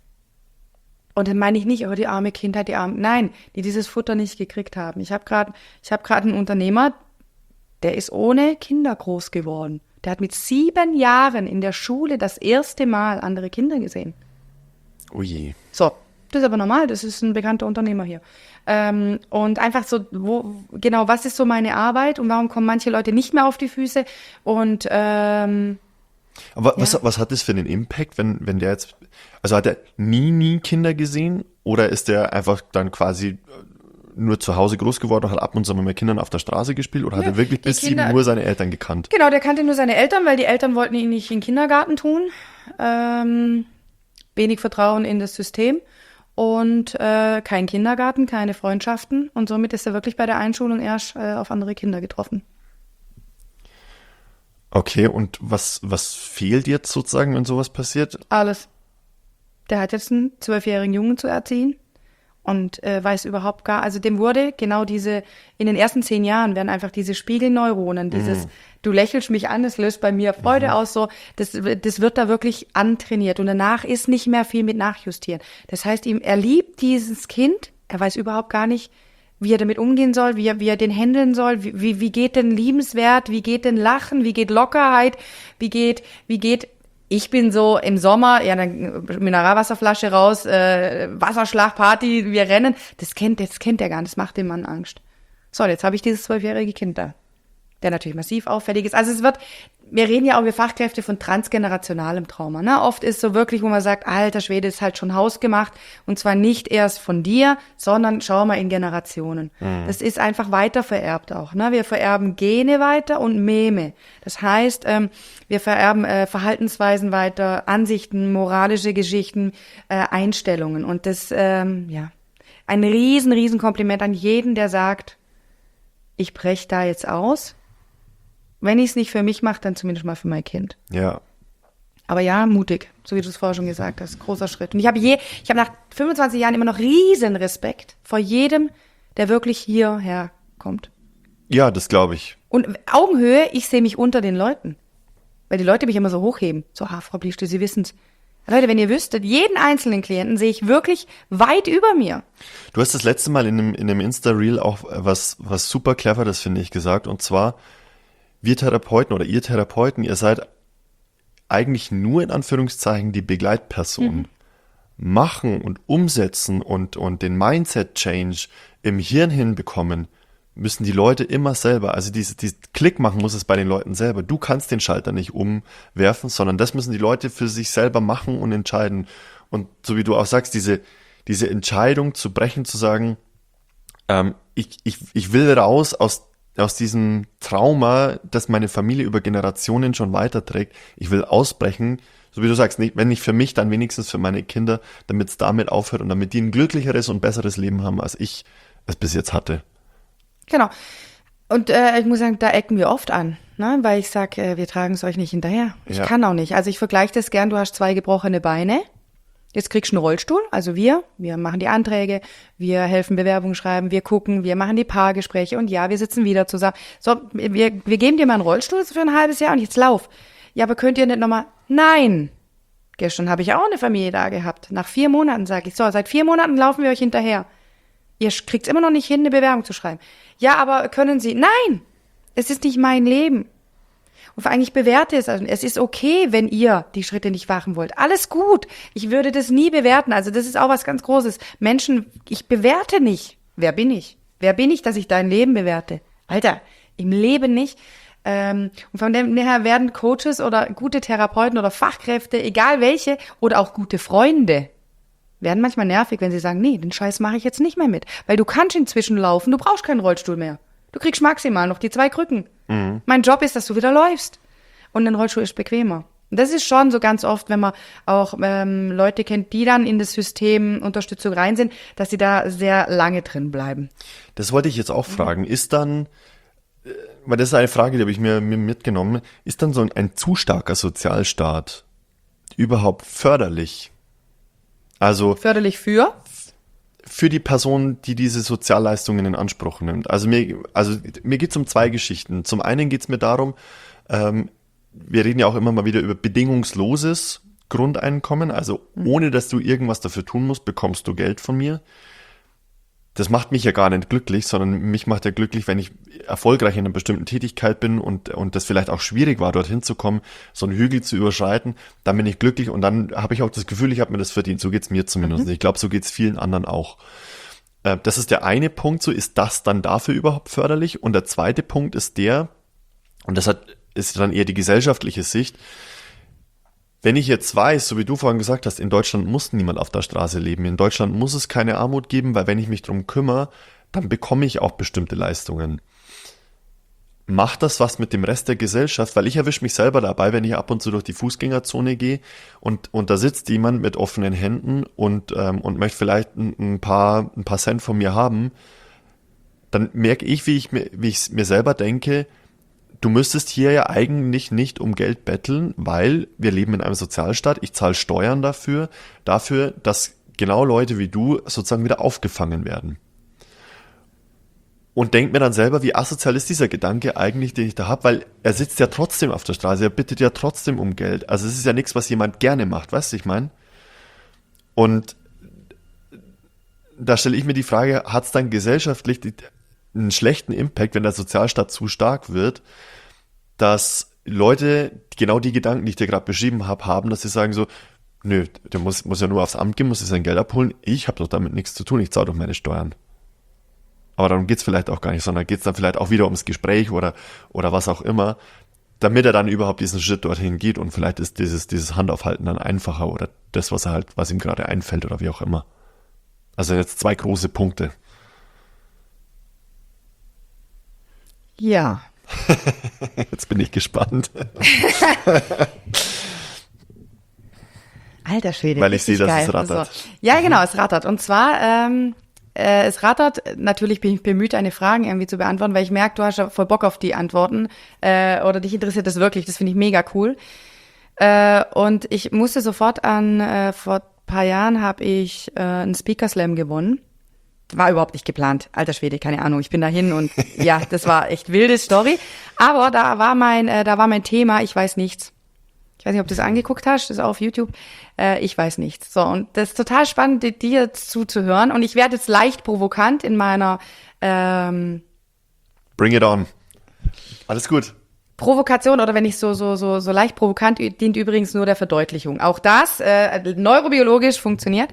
und dann meine ich nicht, die arme Kindheit, nein, die dieses Futter nicht gekriegt haben. Ich habe gerade einen Unternehmer, der ist ohne Kinder groß geworden. Der hat mit 7 Jahren in der Schule das erste Mal andere Kinder gesehen. Oh je. So, das ist aber normal, das ist ein bekannter Unternehmer hier. Und einfach so, was ist so meine Arbeit und warum kommen manche Leute nicht mehr auf die Füße? Und aber was hat das für einen Impact, wenn der jetzt, also hat er nie Kinder gesehen oder ist der einfach dann quasi nur zu Hause groß geworden und hat ab und zu mal mit Kindern auf der Straße gespielt oder hat er wirklich bis 7 nur seine Eltern gekannt? Genau, der kannte nur seine Eltern, weil die Eltern wollten ihn nicht in den Kindergarten tun. Wenig Vertrauen in das System und kein Kindergarten, keine Freundschaften und somit ist er wirklich bei der Einschulung erst auf andere Kinder getroffen. Okay, und was fehlt jetzt sozusagen, wenn sowas passiert? Alles. Der hat jetzt einen 12-jährigen Jungen zu erziehen und weiß überhaupt also dem wurde genau in den ersten 10 Jahren werden einfach diese Spiegelneuronen, du lächelst mich an, das löst bei mir Freude aus, so, das wird da wirklich antrainiert und danach ist nicht mehr viel mit Nachjustieren. Das heißt, er liebt dieses Kind, er weiß überhaupt gar nicht, wie er damit umgehen soll, wie er den handeln soll, wie geht denn Liebenswert, wie geht denn Lachen, wie geht Lockerheit, wie geht, ich bin so im Sommer, ja, dann Mineralwasserflasche raus, Wasserschlagparty, wir rennen, das kennt er gar nicht, das macht dem Mann Angst. So, jetzt habe ich dieses 12-jährige Kind da, der natürlich massiv auffällig ist. Also wir reden ja auch, wir Fachkräfte, von transgenerationalem Trauma. Ne? Oft ist so wirklich, wo man sagt, alter Schwede, ist halt schon hausgemacht. Und zwar nicht erst von dir, sondern schau mal in Generationen. Das ist einfach weitervererbt auch. Ne? Wir vererben Gene weiter und Meme. Das heißt, wir vererben Verhaltensweisen weiter, Ansichten, moralische Geschichten, Einstellungen. Und das, ein riesen Kompliment an jeden, der sagt, ich breche da jetzt aus. Wenn ich es nicht für mich mache, dann zumindest mal für mein Kind. Ja. Aber ja, mutig, so wie du es vorher schon gesagt hast, großer Schritt. Und ich habe nach 25 Jahren immer noch riesen Respekt vor jedem, der wirklich hierher kommt. Ja, das glaube ich. Und Augenhöhe, ich sehe mich unter den Leuten. Weil die Leute mich immer so hochheben. So, Frau Blieste, Sie wissen's. Leute, wenn ihr wüsstet, jeden einzelnen Klienten sehe ich wirklich weit über mir. Du hast das letzte Mal in einem Insta-Reel auch was super clever, das finde ich, gesagt. Und zwar, wir Therapeuten oder ihr Therapeuten, ihr seid eigentlich nur in Anführungszeichen die Begleitperson. Machen und umsetzen und den Mindset-Change im Hirn hinbekommen, müssen die Leute immer selber. Also diesen Klick machen muss es bei den Leuten selber. Du kannst den Schalter nicht umwerfen, sondern das müssen die Leute für sich selber machen und entscheiden. Und so wie du auch sagst, diese Entscheidung zu brechen, zu sagen, ich will raus aus diesem Trauma, das meine Familie über Generationen schon weiterträgt. Ich will ausbrechen, so wie du sagst, nicht, wenn nicht für mich, dann wenigstens für meine Kinder, damit es damit aufhört und damit die ein glücklicheres und besseres Leben haben, als ich es bis jetzt hatte. Genau. Und ich muss sagen, da ecken wir oft an, ne? Weil ich sage, wir tragen es euch nicht hinterher. Ich kann auch nicht. Also ich vergleiche das gern, du hast 2 gebrochene Beine. Jetzt kriegst du einen Rollstuhl, also wir machen die Anträge, wir helfen Bewerbungen schreiben, wir gucken, wir machen die Paargespräche und ja, wir sitzen wieder zusammen. So, wir geben dir mal einen Rollstuhl für ein halbes Jahr und jetzt lauf. Ja, aber könnt ihr nicht nochmal? Nein! Gestern habe ich auch eine Familie da gehabt. Nach 4 Monaten sage ich, so, seit 4 Monaten laufen wir euch hinterher. Ihr kriegt immer noch nicht hin, eine Bewerbung zu schreiben. Ja, aber können Sie? Nein! Es ist nicht mein Leben. Und vor allem, ich bewerte es. Also es ist okay, wenn ihr die Schritte nicht machen wollt. Alles gut. Ich würde das nie bewerten. Also das ist auch was ganz Großes. Menschen, ich bewerte nicht. Wer bin ich? Wer bin ich, dass ich dein Leben bewerte? Alter, im Leben nicht. Und von dem her werden Coaches oder gute Therapeuten oder Fachkräfte, egal welche, oder auch gute Freunde, werden manchmal nervig, wenn sie sagen, nee, den Scheiß mache ich jetzt nicht mehr mit. Weil du kannst inzwischen laufen, du brauchst keinen Rollstuhl mehr. Du kriegst maximal noch die 2 Krücken. Mein Job ist, dass du wieder läufst. Und ein Rollstuhl ist bequemer. Und das ist schon so ganz oft, wenn man auch Leute kennt, die dann in das System Unterstützung rein sind, dass sie da sehr lange drin bleiben. Das wollte ich jetzt auch fragen. Ist dann, weil das ist eine Frage, die habe ich mir mitgenommen, ist dann so ein zu starker Sozialstaat überhaupt förderlich? Also Förderlich für die Person, die diese Sozialleistungen in Anspruch nimmt. Also mir geht es um 2 Geschichten. Zum einen geht es mir darum, wir reden ja auch immer mal wieder über bedingungsloses Grundeinkommen, also ohne, dass du irgendwas dafür tun musst, bekommst du Geld von mir. Das macht mich ja gar nicht glücklich, sondern mich macht ja glücklich, wenn ich erfolgreich in einer bestimmten Tätigkeit bin und das vielleicht auch schwierig war, dorthin zu kommen, so einen Hügel zu überschreiten, dann bin ich glücklich und dann habe ich auch das Gefühl, ich habe mir das verdient. So geht's mir zumindest. Ich glaube, so geht's vielen anderen auch. Das ist der eine Punkt, so ist das dann dafür überhaupt förderlich? Und der zweite Punkt ist der, und das ist dann eher die gesellschaftliche Sicht, wenn ich jetzt weiß, so wie du vorhin gesagt hast, in Deutschland muss niemand auf der Straße leben. In Deutschland muss es keine Armut geben, weil wenn ich mich drum kümmere, dann bekomme ich auch bestimmte Leistungen. Macht das was mit dem Rest der Gesellschaft? Weil ich erwische mich selber dabei, wenn ich ab und zu durch die Fußgängerzone gehe und da sitzt jemand mit offenen Händen und möchte vielleicht ein paar Cent von mir haben, dann merke ich, wie ich mir selber denke, du müsstest hier ja eigentlich nicht um Geld betteln, weil wir leben in einem Sozialstaat, ich zahle Steuern dafür, dass genau Leute wie du sozusagen wieder aufgefangen werden. Und denk mir dann selber, wie asozial ist dieser Gedanke eigentlich, den ich da habe, weil er sitzt ja trotzdem auf der Straße, er bittet ja trotzdem um Geld. Also es ist ja nichts, was jemand gerne macht, weißt du, ich meine? Und da stelle ich mir die Frage, hat es dann gesellschaftlich einen schlechten Impact, wenn der Sozialstaat zu stark wird, dass Leute genau die Gedanken, die ich dir gerade beschrieben habe, haben, dass sie sagen so, nö, der muss ja nur aufs Amt gehen, muss sich sein Geld abholen, ich habe doch damit nichts zu tun, ich zahle doch meine Steuern. Aber darum geht's vielleicht auch gar nicht, sondern geht's dann vielleicht auch wieder ums Gespräch oder was auch immer, damit er dann überhaupt diesen Schritt dorthin geht und vielleicht ist dieses Handaufhalten dann einfacher oder das, was ihm gerade einfällt oder wie auch immer. Also jetzt 2 große Punkte. Ja. Jetzt bin ich gespannt. Alter Schwede. Weil ich sehe, dass geil. es rattert. Also, ja, genau, es rattert. Und zwar, es rattert, natürlich bin ich bemüht, deine Fragen irgendwie zu beantworten, weil ich merke, du hast ja voll Bock auf die Antworten oder dich interessiert das wirklich, das finde ich mega cool. Und ich musste sofort vor ein paar Jahren habe ich einen Speaker Slam gewonnen. War überhaupt nicht geplant. Alter Schwede, keine Ahnung. Ich bin dahin und ja, das war echt wilde Story. Aber da war mein Thema, ich weiß nichts. Ich weiß nicht, ob du das angeguckt hast, das ist auf YouTube. Ich weiß nichts. So, und das ist total spannend, dir zuzuhören. Und ich werde jetzt leicht provokant in meiner Bring it on. Alles gut. Provokation oder wenn ich so leicht provokant, dient übrigens nur der Verdeutlichung. Auch das neurobiologisch funktioniert.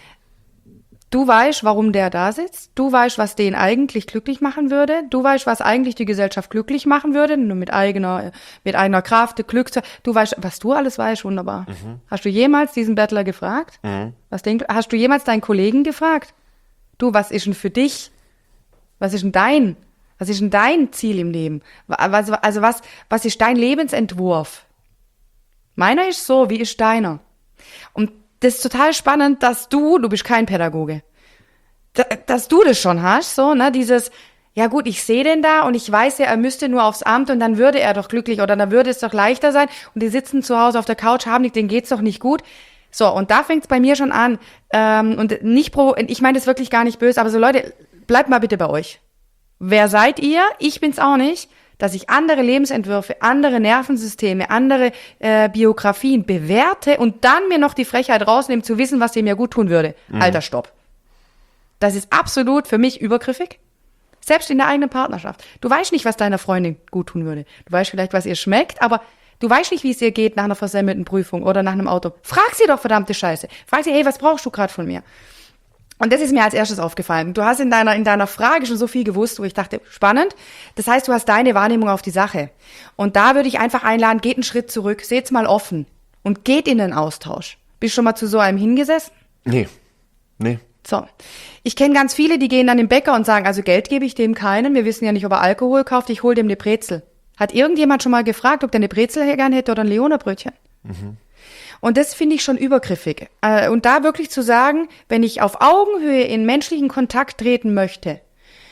Du weißt, warum der da sitzt. Du weißt, was den eigentlich glücklich machen würde. Du weißt, was eigentlich die Gesellschaft glücklich machen würde. Nur mit eigener Kraft, Glück. Du weißt, was du alles weißt, wunderbar. Mhm. Hast du jemals diesen Bettler gefragt? Mhm. Hast du jemals deinen Kollegen gefragt? Du, was ist denn für dich? Was ist denn dein Ziel im Leben? Also was ist dein Lebensentwurf? Meiner ist so, wie ist deiner? Und das ist total spannend, dass du bist kein Pädagoge, dass du das schon hast, so, ne, dieses, ja gut, ich sehe den da und ich weiß ja, er müsste nur aufs Amt und dann würde er doch glücklich oder dann würde es doch leichter sein und die sitzen zu Hause auf der Couch, denen geht's doch nicht gut. So, und da fängt's bei mir schon an, und ich meine das wirklich gar nicht böse, aber so Leute, bleibt mal bitte bei euch. Wer seid ihr? Ich bin's auch nicht. Dass ich andere Lebensentwürfe, andere Nervensysteme, andere Biografien bewerte und dann mir noch die Frechheit rausnehme, zu wissen, was dem ja gut tun würde. Mhm. Alter, stopp. Das ist absolut für mich übergriffig. Selbst in der eigenen Partnerschaft. Du weißt nicht, was deiner Freundin gut tun würde. Du weißt vielleicht, was ihr schmeckt, aber du weißt nicht, wie es ihr geht nach einer versemmelten Prüfung oder nach einem Auto. Frag sie doch, verdammte Scheiße. Frag sie, hey, was brauchst du gerade von mir? Und das ist mir als erstes aufgefallen. Du hast in deiner Frage schon so viel gewusst, wo ich dachte, spannend. Das heißt, du hast deine Wahrnehmung auf die Sache. Und da würde ich einfach einladen, geht einen Schritt zurück, seht's mal offen und geht in den Austausch. Bist du schon mal zu so einem hingesessen? Nee. So. Ich kenne ganz viele, die gehen dann im Bäcker und sagen, also Geld gebe ich dem keinen, wir wissen ja nicht, ob er Alkohol kauft, ich hole dem eine Brezel. Hat irgendjemand schon mal gefragt, ob der eine Brezel gern hätte oder ein Leonerbrötchen? Mhm. Und das finde ich schon übergriffig. Und da wirklich zu sagen, wenn ich auf Augenhöhe in menschlichen Kontakt treten möchte,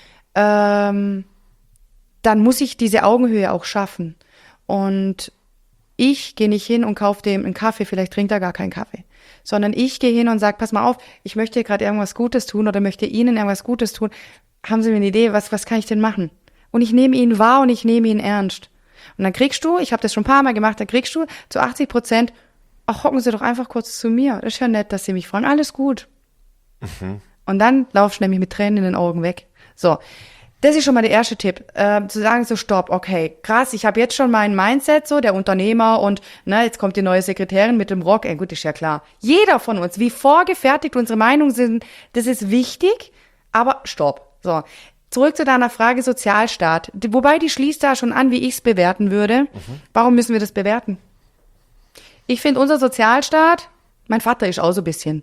dann muss ich diese Augenhöhe auch schaffen. Und ich gehe nicht hin und kaufe dem einen Kaffee, vielleicht trinkt er gar keinen Kaffee. Sondern ich gehe hin und sage, pass mal auf, ich möchte gerade irgendwas Gutes tun oder möchte Ihnen irgendwas Gutes tun. Haben Sie mir eine Idee, was kann ich denn machen? Und ich nehme ihn wahr und ich nehme ihn ernst. Und dann kriegst du, ich habe das schon ein paar Mal gemacht, dann kriegst du zu 80%, ach, hocken Sie doch einfach kurz zu mir. Das ist ja nett, dass Sie mich fragen. Alles gut. Mhm. Und dann laufst du nämlich mit Tränen in den Augen weg. So, das ist schon mal der erste Tipp. Zu sagen, so stopp, okay, krass, ich habe jetzt schon mein Mindset, so der Unternehmer und jetzt kommt die neue Sekretärin mit dem Rock. Gut, ist ja klar. Jeder von uns, wie vorgefertigt unsere Meinungen sind, das ist wichtig, aber stopp. So, zurück zu deiner Frage Sozialstaat. Wobei, die schließt da schon an, wie ich es bewerten würde. Mhm. Warum müssen wir das bewerten? Ich finde, unser Sozialstaat, mein Vater ist auch so ein bisschen,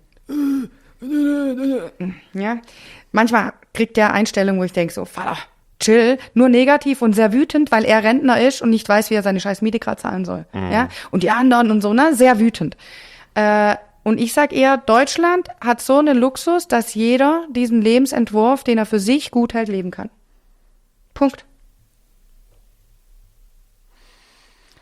ja, manchmal kriegt der Einstellungen, wo ich denke so, Vater, chill, nur negativ und sehr wütend, weil er Rentner ist und nicht weiß, wie er seine scheiß Miete gerade zahlen soll, ja, und die anderen und so, sehr wütend. Und ich sag eher, Deutschland hat so einen Luxus, dass jeder diesen Lebensentwurf, den er für sich gut hält, leben kann. Punkt.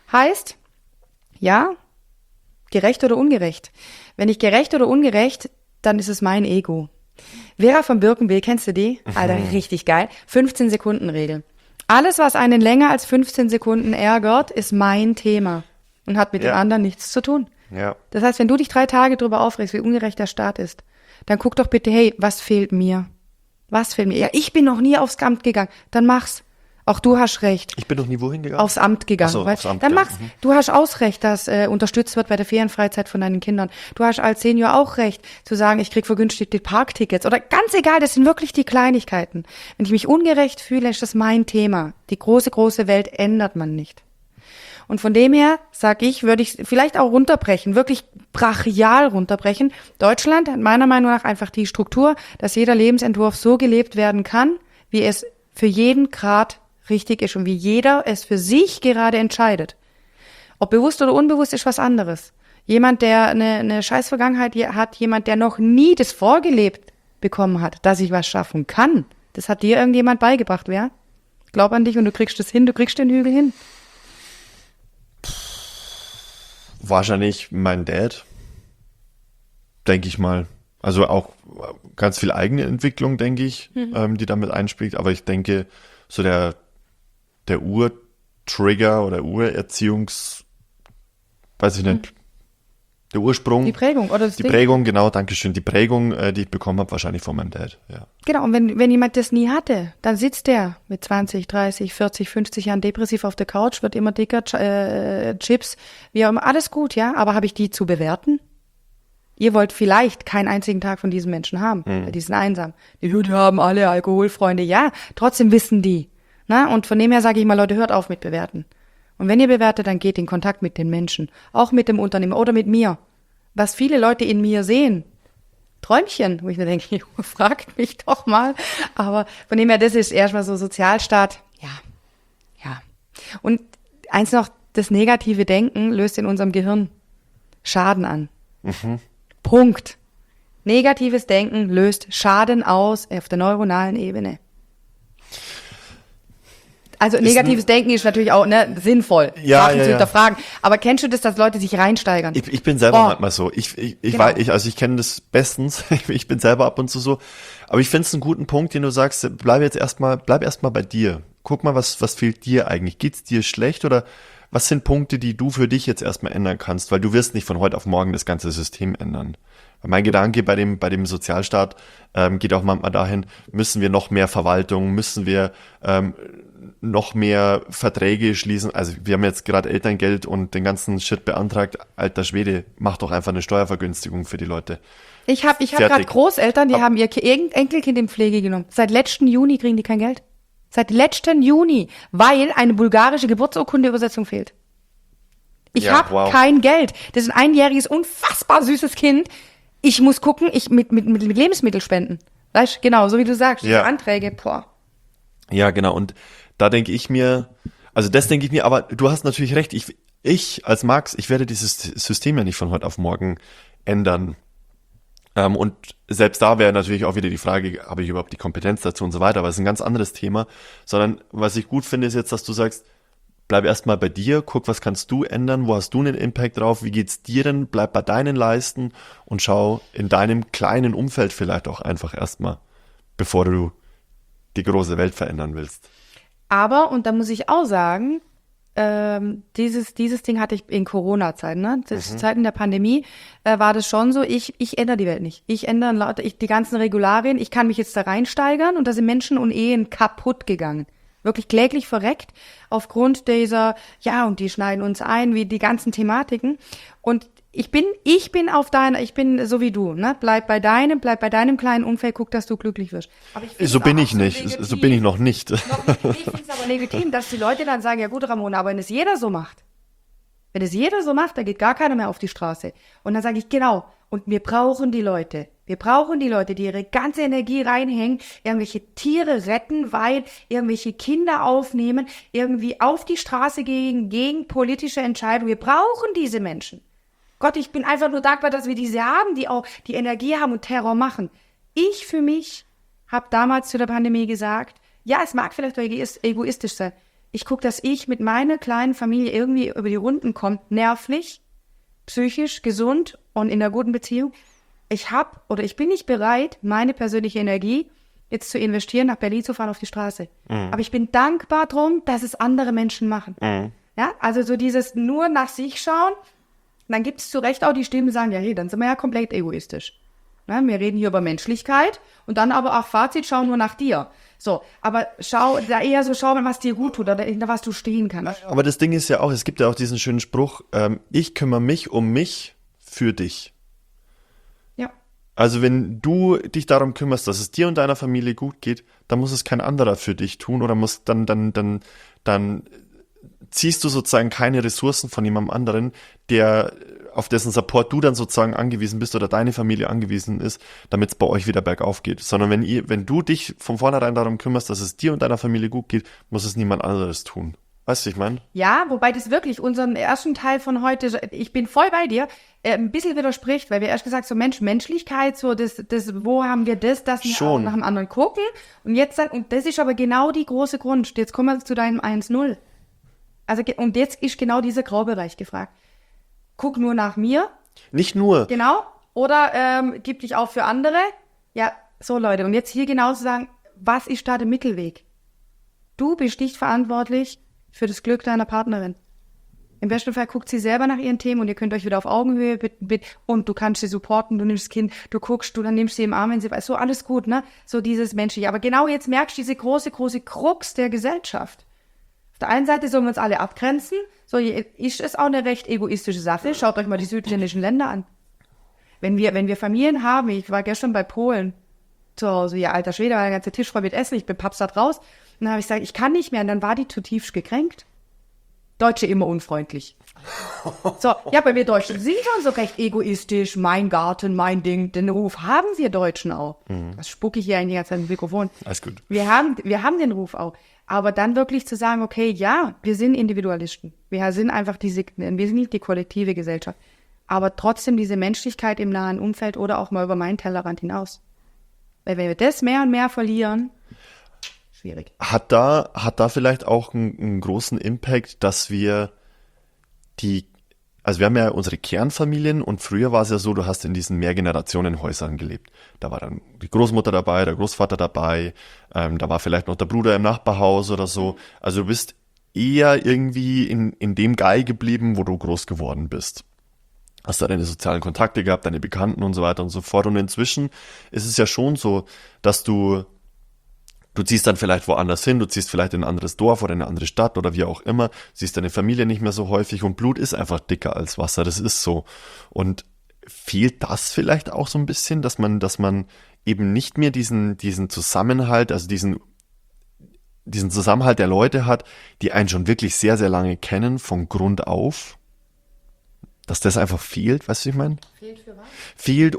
Heißt, ja, gerecht oder ungerecht. Wenn ich gerecht oder ungerecht, dann ist es mein Ego. Vera von Birkenbill, kennst du die? Alter, richtig geil. 15-Sekunden-Regel. Alles, was einen länger als 15 Sekunden ärgert, ist mein Thema und hat mit dem anderen nichts zu tun. Ja. Das heißt, wenn du dich 3 Tage darüber aufregst, wie ungerecht der Staat ist, dann guck doch bitte, hey, was fehlt mir? Was fehlt mir? Ja, ich bin noch nie aufs Amt gegangen. Dann mach's. Auch du hast recht. Ich bin noch nie wohin gegangen? Aufs Amt gegangen. Ach so, aufs Amt, dann ja. mach's. Du hast auch recht, dass unterstützt wird bei der Ferienfreizeit von deinen Kindern. Du hast als Senior auch recht, zu sagen, ich krieg vergünstigte Parktickets. Oder ganz egal, das sind wirklich die Kleinigkeiten. Wenn ich mich ungerecht fühle, ist das mein Thema. Die große, große Welt ändert man nicht. Und von dem her, sage ich, würde ich vielleicht auch runterbrechen, wirklich brachial runterbrechen. Deutschland hat meiner Meinung nach einfach die Struktur, dass jeder Lebensentwurf so gelebt werden kann, wie es für jeden Grad richtig ist und wie jeder es für sich gerade entscheidet. Ob bewusst oder unbewusst ist was anderes. Jemand, der eine scheiß Vergangenheit hat, jemand, der noch nie das vorgelebt bekommen hat, dass ich was schaffen kann, das hat dir irgendjemand beigebracht, wer? Glaub an dich und du kriegst es hin, du kriegst den Hügel hin. Wahrscheinlich mein Dad, denke ich mal. Also auch ganz viel eigene Entwicklung, denke ich, die damit einspielt. Aber ich denke, so der Urtrigger oder weiß ich nicht, der Ursprung. Die Prägung oder das Die Ding. Prägung, genau, dankeschön. Die Prägung, die ich bekommen habe, wahrscheinlich von meinem Dad, ja. Genau, und wenn jemand das nie hatte, dann sitzt der mit 20, 30, 40, 50 Jahren depressiv auf der Couch, wird immer dicker, Chips, wie auch immer, alles gut, ja, aber habe ich die zu bewerten? Ihr wollt vielleicht keinen einzigen Tag von diesen Menschen haben, weil die sind einsam. Die haben alle Alkoholfreunde, ja, trotzdem wissen die. Na, und von dem her sage ich mal, Leute, hört auf mit bewerten. Und wenn ihr bewertet, dann geht in Kontakt mit den Menschen, auch mit dem Unternehmer oder mit mir. Was viele Leute in mir sehen, Träumchen, wo ich mir denke, fragt mich doch mal. Aber von dem her, das ist erstmal so Sozialstaat, ja. Und eins noch, das negative Denken löst in unserem Gehirn Schaden an. Punkt. Negatives Denken löst Schaden aus auf der neuronalen Ebene. Also negatives Denken ist natürlich auch sinnvoll, Sachen zu hinterfragen. Aber kennst du das, dass Leute sich reinsteigern? Ich bin selber manchmal so. Ich kenne das bestens. Ich bin selber ab und zu so. Aber ich finde es einen guten Punkt, den du sagst, bleib erstmal bei dir. Guck mal, was fehlt dir eigentlich? Geht's dir schlecht oder was sind Punkte, die du für dich jetzt erstmal ändern kannst? Weil du wirst nicht von heute auf morgen das ganze System ändern. Mein Gedanke bei dem Sozialstaat geht auch manchmal dahin, müssen wir noch mehr Verwaltung, müssen wir noch mehr Verträge schließen. Also wir haben jetzt gerade Elterngeld und den ganzen Shit beantragt. Alter Schwede, mach doch einfach eine Steuervergünstigung für die Leute. Ich hab gerade Großeltern, die haben ihr Enkelkind in Pflege genommen. Seit letzten Juni kriegen die kein Geld. Seit letzten Juni, weil eine bulgarische Geburtsurkunde-Übersetzung fehlt. Ich habe kein Geld. Das ist ein einjähriges, unfassbar süßes Kind. Ich muss gucken, mit Lebensmittel spenden. Weißt du, genau, so wie du sagst, diese Anträge, boah. Ja, genau. Und da denke ich mir, aber du hast natürlich recht, ich als Max, ich werde dieses System ja nicht von heute auf morgen ändern. Und selbst da wäre natürlich auch wieder die Frage, habe ich überhaupt die Kompetenz dazu und so weiter, aber es ist ein ganz anderes Thema. Sondern was ich gut finde, ist jetzt, dass du sagst, bleib erstmal bei dir, guck, was kannst du ändern, wo hast du einen Impact drauf, wie geht's dir denn, bleib bei deinen Leisten und schau in deinem kleinen Umfeld vielleicht auch einfach erstmal, bevor du die große Welt verändern willst. Aber, und da muss ich auch sagen, dieses Ding hatte ich in Corona-Zeiten, ne? Zeiten der Pandemie war das schon so, ich ändere die Welt nicht. Ich ändere die ganzen Regularien, ich kann mich jetzt da reinsteigern und da sind Menschen und Ehen kaputt gegangen. Wirklich kläglich verreckt aufgrund dieser, und die schneiden uns ein, wie die ganzen Thematiken. Und ich bin so wie du, ne? Bleib bei deinem kleinen Umfeld, guck, dass du glücklich wirst. Aber so bin ich nicht, so bin ich noch nicht. Ich finde es aber legitim, dass die Leute dann sagen, ja gut, Ramona, aber wenn es jeder so macht, dann geht gar keiner mehr auf die Straße. Und dann sage ich, genau, und wir brauchen die Leute, die ihre ganze Energie reinhängen, irgendwelche Tiere retten, weil irgendwelche Kinder aufnehmen, irgendwie auf die Straße gegen politische Entscheidungen. Wir brauchen diese Menschen. Gott, ich bin einfach nur dankbar, dass wir diese haben, die auch die Energie haben und Terror machen. Ich für mich habe damals zu der Pandemie gesagt, ja, es mag vielleicht egoistisch sein. Ich gucke, dass ich mit meiner kleinen Familie irgendwie über die Runden komme, nervlich, psychisch, gesund und in einer guten Beziehung. Ich bin nicht bereit, meine persönliche Energie jetzt zu investieren, nach Berlin zu fahren auf die Straße. Aber ich bin dankbar drum, dass es andere Menschen machen. Ja, also so dieses nur nach sich schauen, dann gibt es zu Recht auch die Stimmen, die sagen, ja, hey, dann sind wir ja komplett egoistisch. Ja, wir reden hier über Menschlichkeit und dann aber auch Fazit, schau nur nach dir. So, aber schau mal, was dir gut tut oder hinter was du stehen kannst. Aber das Ding ist ja auch, es gibt ja auch diesen schönen Spruch, ich kümmere mich um mich für dich. Ja. Also wenn du dich darum kümmerst, dass es dir und deiner Familie gut geht, dann muss es kein anderer für dich tun oder muss dann ziehst du sozusagen keine Ressourcen von jemandem anderen, auf dessen Support du dann sozusagen angewiesen bist oder deine Familie angewiesen ist, damit es bei euch wieder bergauf geht. Sondern wenn du dich von vornherein darum kümmerst, dass es dir und deiner Familie gut geht, muss es niemand anderes tun. Weißt du, ich meine? Ja, wobei das wirklich unseren ersten Teil von heute, ich bin voll bei dir, ein bisschen widerspricht, weil wir erst gesagt so Menschlichkeit, so das, wo haben wir das wir schon nach dem anderen gucken und jetzt und das ist aber genau die große Grund. Jetzt kommen wir zu deinem 1-0. Also, und jetzt ist genau dieser Graubereich gefragt. Guck nur nach mir. Nicht nur. Genau. Oder gib dich auf für andere. Ja, so Leute. Und jetzt hier genau zu sagen, was ist da der Mittelweg? Du bist nicht verantwortlich für das Glück deiner Partnerin. Im besten Fall guckt sie selber nach ihren Themen und ihr könnt euch wieder auf Augenhöhe und du kannst sie supporten, du nimmst das Kind, du guckst, du dann nimmst sie im Arm, wenn sie weiß, so alles gut, ne? So dieses Menschliche. Aber genau jetzt merkst du diese große, große Krux der Gesellschaft. Auf der einen Seite sollen wir uns alle abgrenzen, so ist es auch eine recht egoistische Sache. Schaut euch mal die südländischen Länder an. Wenn wir Familien haben, ich war gestern bei Polen zu Hause, ja, alter Schwede, war der ganze Tisch voll mit Essen, ich bin papsat raus. Und dann habe ich gesagt, ich kann nicht mehr. Und dann war die zutiefst gekränkt. Deutsche immer unfreundlich. So, ja, bei wir Deutschen sind schon so recht egoistisch, mein Garten, mein Ding. Den Ruf haben wir Deutschen auch. Was spucke ich hier eigentlich die ganze Zeit ins Mikrofon? Alles gut. Wir haben den Ruf auch. Aber dann wirklich zu sagen, okay, ja, wir sind Individualisten. Wir sind einfach wir sind nicht die kollektive Gesellschaft. Aber trotzdem diese Menschlichkeit im nahen Umfeld oder auch mal über meinen Tellerrand hinaus. Weil wenn wir das mehr und mehr verlieren, schwierig. Hat da vielleicht auch einen großen Impact, dass wir also wir haben ja unsere Kernfamilien und früher war es ja so, du hast in diesen Mehrgenerationenhäusern gelebt. Da war dann die Großmutter dabei, der Großvater dabei, da war vielleicht noch der Bruder im Nachbarhaus oder so. Also du bist eher irgendwie in dem Guy geblieben, wo du groß geworden bist. Hast da deine sozialen Kontakte gehabt, deine Bekannten und so weiter und so fort. Und inzwischen ist es ja schon so, dass du ziehst dann vielleicht woanders hin, du ziehst vielleicht in ein anderes Dorf oder in eine andere Stadt oder wie auch immer, siehst deine Familie nicht mehr so häufig und Blut ist einfach dicker als Wasser, das ist so. Und fehlt das vielleicht auch so ein bisschen, dass man eben nicht mehr diesen Zusammenhalt, also diesen Zusammenhalt der Leute hat, die einen schon wirklich sehr, sehr lange kennen, von Grund auf? Dass das einfach fehlt, weißt du, was ich meine? Fehlt für was? Fehlt,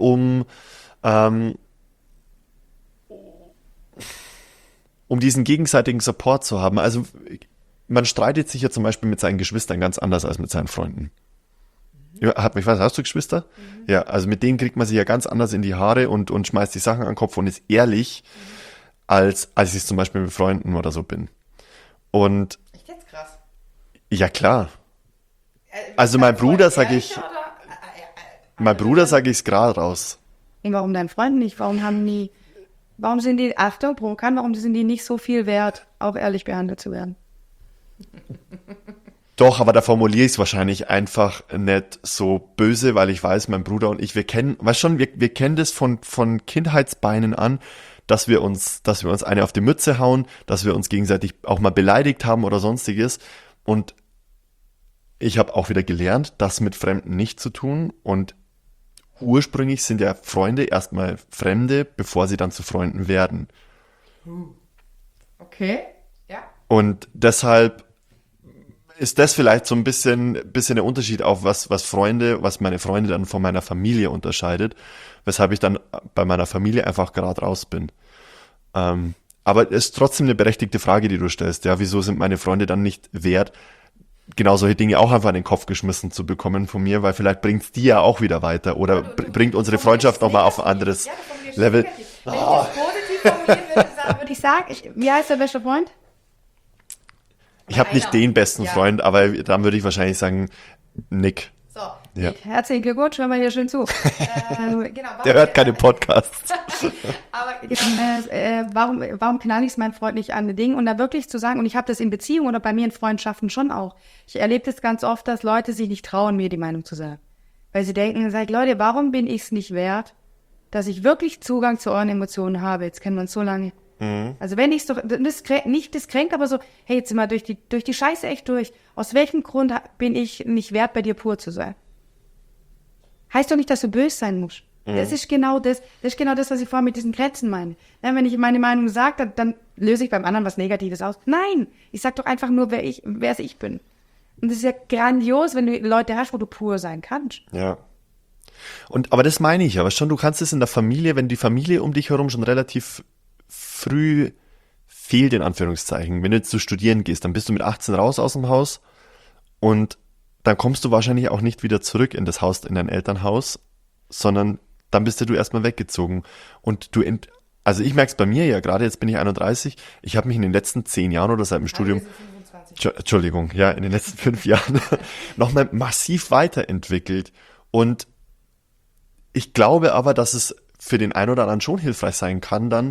um diesen gegenseitigen Support zu haben. Also man streitet sich ja zum Beispiel mit seinen Geschwistern ganz anders als mit seinen Freunden. Ja, hast du Geschwister? Ja, also mit denen kriegt man sich ja ganz anders in die Haare und schmeißt die Sachen an den Kopf und ist ehrlich, als ich es zum Beispiel mit Freunden oder so bin. Und Echt jetzt krass? ja, klar. Also mein Bruder sage ich es gerade raus. Und warum deinen Freunden nicht? Warum sind die, Achtung, provokant, warum sind die nicht so viel wert, auch ehrlich behandelt zu werden? Doch, aber da formuliere ich es wahrscheinlich einfach nicht so böse, weil ich weiß, mein Bruder und ich, wir kennen das von Kindheitsbeinen an, dass wir uns eine auf die Mütze hauen, dass wir uns gegenseitig auch mal beleidigt haben oder sonstiges. Und ich habe auch wieder gelernt, das mit Fremden nicht zu tun. Und ursprünglich sind ja Freunde erstmal Fremde, bevor sie dann zu Freunden werden. Okay, ja. Und deshalb ist das vielleicht so ein bisschen der Unterschied auf was meine Freunde dann von meiner Familie unterscheidet, weshalb ich dann bei meiner Familie einfach gerade raus bin. Aber es ist trotzdem eine berechtigte Frage, die du stellst. Ja, wieso sind meine Freunde dann nicht wert, genau solche Dinge auch einfach in den Kopf geschmissen zu bekommen von mir, weil vielleicht bringt es die ja auch wieder weiter oder bringt unsere Freundschaft nochmal auf ein anderes Level. Wenn ich das positiv formulieren würde ich sagen, wie heißt der beste Freund? Ich habe nicht den besten Freund, aber dann würde ich wahrscheinlich sagen, Nick. So, Ja. herzlichen Glückwunsch, hören wir hier schön zu. Genau, Der hört keine Podcasts. Aber warum knall ich es meinem Freund nicht an den Ding? Und da wirklich zu sagen, und ich habe das in Beziehungen oder bei mir in Freundschaften schon auch. Ich erlebe das ganz oft, dass Leute sich nicht trauen, mir die Meinung zu sagen. Weil sie denken, Leute, warum bin ich es nicht wert, dass ich wirklich Zugang zu euren Emotionen habe? Jetzt kennen wir uns so lange. Also wenn ich es doch, nicht diskränkt, aber so, hey, jetzt sind wir durch die Scheiße echt durch. Aus welchem Grund bin ich nicht wert, bei dir pur zu sein? Heißt doch nicht, dass du böse sein musst. Das ist genau das, was ich vorhin mit diesen Grenzen meine. Ja, wenn ich meine Meinung sage, dann löse ich beim anderen was Negatives aus. Nein, ich sag doch einfach nur, wer ich bin. Und das ist ja grandios, wenn du Leute hast, wo du pur sein kannst. Ja. Aber das meine ich aber schon, du kannst es in der Familie, wenn die Familie um dich herum schon relativ früh fehlt, in Anführungszeichen. Wenn du jetzt zu studieren gehst, dann bist du mit 18 raus aus dem Haus und dann kommst du wahrscheinlich auch nicht wieder zurück in das Haus, in dein Elternhaus, sondern dann bist du erstmal weggezogen. Und also ich merke es bei mir ja gerade, jetzt bin ich 31, ich habe mich in den letzten 10 Jahren oder seit dem Studium, Entschuldigung, ja, in den letzten 5 Jahren nochmal massiv weiterentwickelt. Und ich glaube aber, dass es für den einen oder anderen schon hilfreich sein kann, dann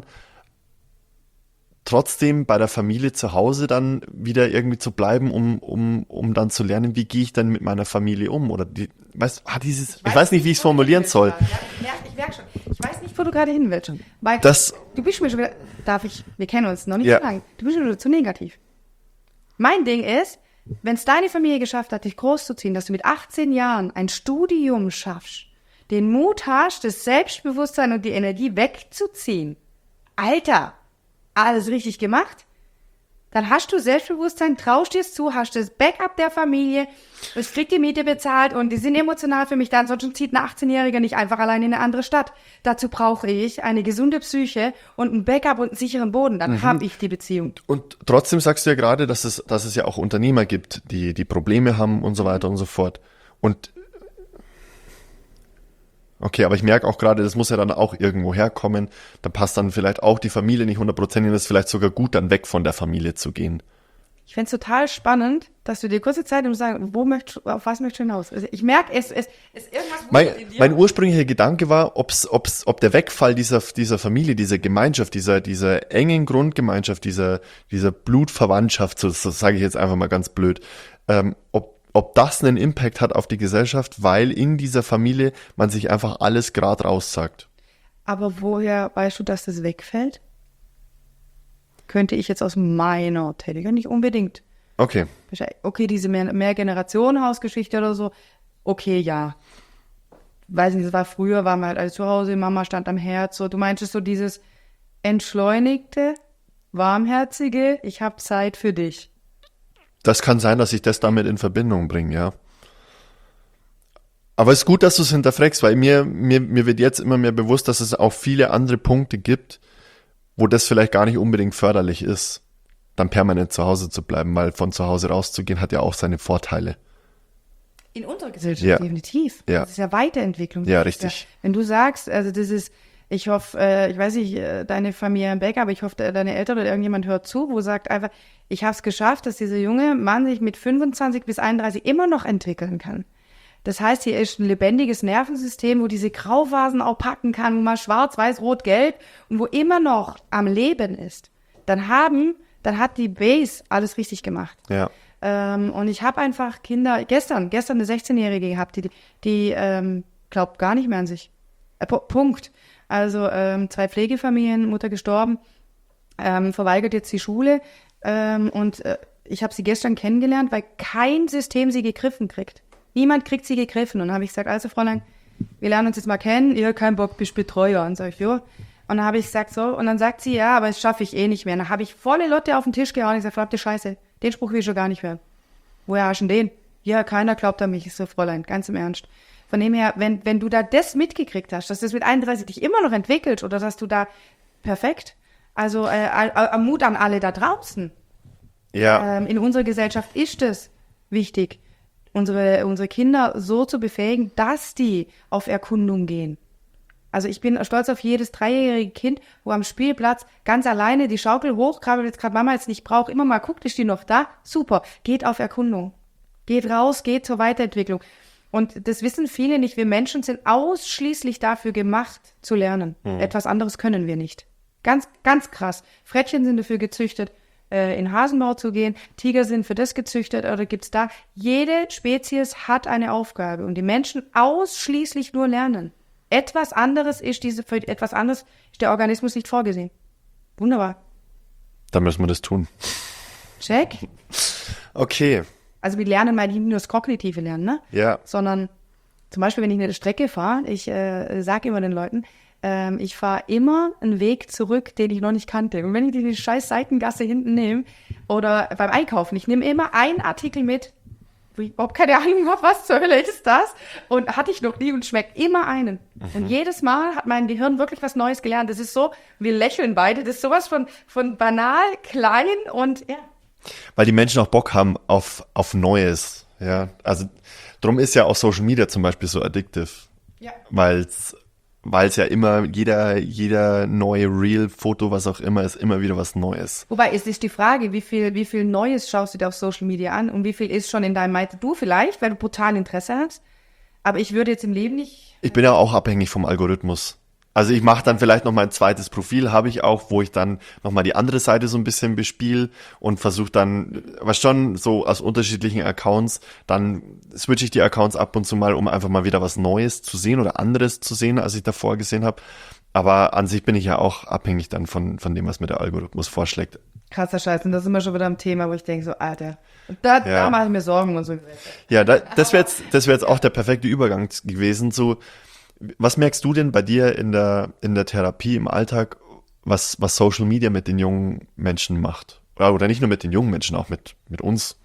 trotzdem bei der Familie zu Hause dann wieder irgendwie zu bleiben, um dann zu lernen, wie gehe ich denn mit meiner Familie um? Oder ich weiß nicht, wie ich es formulieren soll. Ja, ich merke schon. Ich weiß nicht, wo du gerade hin willst. Weil du bist mir schon wieder, wir kennen uns noch nicht so lange, du bist schon wieder zu negativ. Mein Ding ist, wenn es deine Familie geschafft hat, dich großzuziehen, dass du mit 18 Jahren ein Studium schaffst, den Mut hast, das Selbstbewusstsein und die Energie wegzuziehen. Alter, alles richtig gemacht? Dann hast du Selbstbewusstsein, traust dir es zu, hast das Backup der Familie, es kriegt die Miete bezahlt und die sind emotional für mich da. Ansonsten zieht ein 18-Jähriger nicht einfach allein in eine andere Stadt. Dazu brauche ich eine gesunde Psyche und ein Backup und einen sicheren Boden. Dann habe ich die Beziehung. Und trotzdem sagst du ja gerade, dass es ja auch Unternehmer gibt, die Probleme haben und so weiter und so fort. Und okay, aber ich merke auch gerade, das muss ja dann auch irgendwo herkommen. Da passt dann vielleicht auch die Familie nicht 100%, und es ist vielleicht sogar gut, dann weg von der Familie zu gehen. Ich fände es total spannend, dass du dir kurze Zeit sagen, auf was möchtest du hinaus? Also ich merke, es ist irgendwas in dir. Mein ursprünglicher Gedanke war, ob der Wegfall dieser Familie, dieser Gemeinschaft, dieser engen Grundgemeinschaft, dieser Blutverwandtschaft, so sage ich jetzt einfach mal ganz blöd, ob das einen Impact hat auf die Gesellschaft, weil in dieser Familie man sich einfach alles gerade raussagt. Aber woher weißt du, dass das wegfällt? Könnte ich jetzt aus meiner Tätigkeit nicht unbedingt. Okay. Okay, diese Mehrgenerationen-Hausgeschichte oder so, okay, ja. Weiß nicht, früher waren wir halt alle zu Hause, Mama stand am Herd, so. Du meintest so dieses entschleunigte, warmherzige, ich habe Zeit für dich. Das kann sein, dass ich das damit in Verbindung bringe, ja. Aber es ist gut, dass du es hinterfragst, weil mir wird jetzt immer mehr bewusst, dass es auch viele andere Punkte gibt, wo das vielleicht gar nicht unbedingt förderlich ist, dann permanent zu Hause zu bleiben, weil von zu Hause rauszugehen hat ja auch seine Vorteile. In unserer Gesellschaft definitiv. Ja. Das ist ja Weiterentwicklung. Ja, richtig. Wenn du sagst, also das ist, ich hoffe, ich weiß nicht, deine Familie im Bäcker, aber ich hoffe, deine Eltern oder irgendjemand hört zu, wo sagt einfach, ich habe es geschafft, dass dieser junge Mann sich mit 25 bis 31 immer noch entwickeln kann. Das heißt, hier ist ein lebendiges Nervensystem, wo diese Grauphasen auch packen kann, wo mal schwarz, weiß, rot, gelb und wo immer noch am Leben ist. Dann hat die Base alles richtig gemacht. Ja. Und ich habe einfach Kinder, gestern eine 16-Jährige gehabt, die glaubt gar nicht mehr an sich. Punkt. Also 2 Pflegefamilien, Mutter gestorben, verweigert jetzt die Schule und ich habe sie gestern kennengelernt, weil kein System sie gegriffen kriegt. Niemand kriegt sie gegriffen. Und dann habe ich gesagt, also Fräulein, wir lernen uns jetzt mal kennen, ihr kein Bock, bist Betreuer. Und sag ich, jo. Und dann habe ich gesagt, so, und dann sagt sie, ja, aber das schaffe ich eh nicht mehr. Und dann habe ich volle Lotte auf den Tisch gehauen und gesagt, verdammte Scheiße, den Spruch will ich schon gar nicht hören. Woher hast du denn den? Ja, keiner glaubt an mich. Ich so, Fräulein, ganz im Ernst. Von dem her, wenn du da das mitgekriegt hast, dass das mit 31 dich immer noch entwickelt oder dass du da perfekt, also Mut an alle da draußen. Ja. In unserer Gesellschaft ist es wichtig, unsere Kinder so zu befähigen, dass die auf Erkundung gehen. Also ich bin stolz auf jedes 3-jährige Kind, wo am Spielplatz ganz alleine die Schaukel hochkrabbelt, jetzt gerade Mama jetzt nicht braucht, immer mal guckt, ist die noch da? Super, geht auf Erkundung. Geht raus, geht zur Weiterentwicklung. Und das wissen viele nicht. Wir Menschen sind ausschließlich dafür gemacht, zu lernen. Etwas anderes können wir nicht. Ganz, ganz krass. Frettchen sind dafür gezüchtet, in Hasenbau zu gehen. Tiger sind für das gezüchtet oder gibt's da. Jede Spezies hat eine Aufgabe und die Menschen ausschließlich nur lernen. Für etwas anderes ist der Organismus nicht vorgesehen. Wunderbar. Dann müssen wir das tun. Check. Okay. Also mit Lernen meine ich nicht nur das kognitive Lernen, ne? Ja. Sondern zum Beispiel, wenn ich eine Strecke fahre, ich sage immer den Leuten, ich fahre immer einen Weg zurück, den ich noch nicht kannte. Und wenn ich die scheiß Seitengasse hinten nehme oder beim Einkaufen, ich nehme immer einen Artikel mit, wo ich überhaupt keine Ahnung habe, was zur Hölle ist das? Und hatte ich noch nie und schmeckt immer einen. Und jedes Mal hat mein Gehirn wirklich was Neues gelernt. Das ist so, wir lächeln beide, das ist sowas von banal, klein und ja. Weil die Menschen auch Bock haben auf Neues, ja. Also drum ist ja auch Social Media zum Beispiel so addictive. Ja. Weil es ja immer, jeder neue Reel-Foto, was auch immer, ist immer wieder was Neues. Wobei, es ist die Frage, wie viel Neues schaust du dir auf Social Media an und wie viel ist schon in deinem Mind? Du vielleicht, weil du brutal Interesse hast. Aber ich würde jetzt im Leben nicht... Ich bin ja auch abhängig vom Algorithmus. Also ich mache dann vielleicht noch mal ein zweites Profil, habe ich auch, wo ich dann noch mal die andere Seite so ein bisschen bespiele und versuche dann, was schon so aus unterschiedlichen Accounts, dann switche ich die Accounts ab und zu mal, um einfach mal wieder was Neues zu sehen oder anderes zu sehen, als ich davor gesehen habe. Aber an sich bin ich ja auch abhängig dann von dem, was mir der Algorithmus vorschlägt. Krasser Scheiß. Und da sind wir schon wieder am Thema, wo ich denke so, Alter, und da mache ich mir Sorgen und so. Ja, das wäre jetzt auch der perfekte Übergang gewesen zu... Was merkst du denn bei dir in der Therapie, im Alltag, was Social Media mit den jungen Menschen macht? Oder nicht nur mit den jungen Menschen, auch mit uns?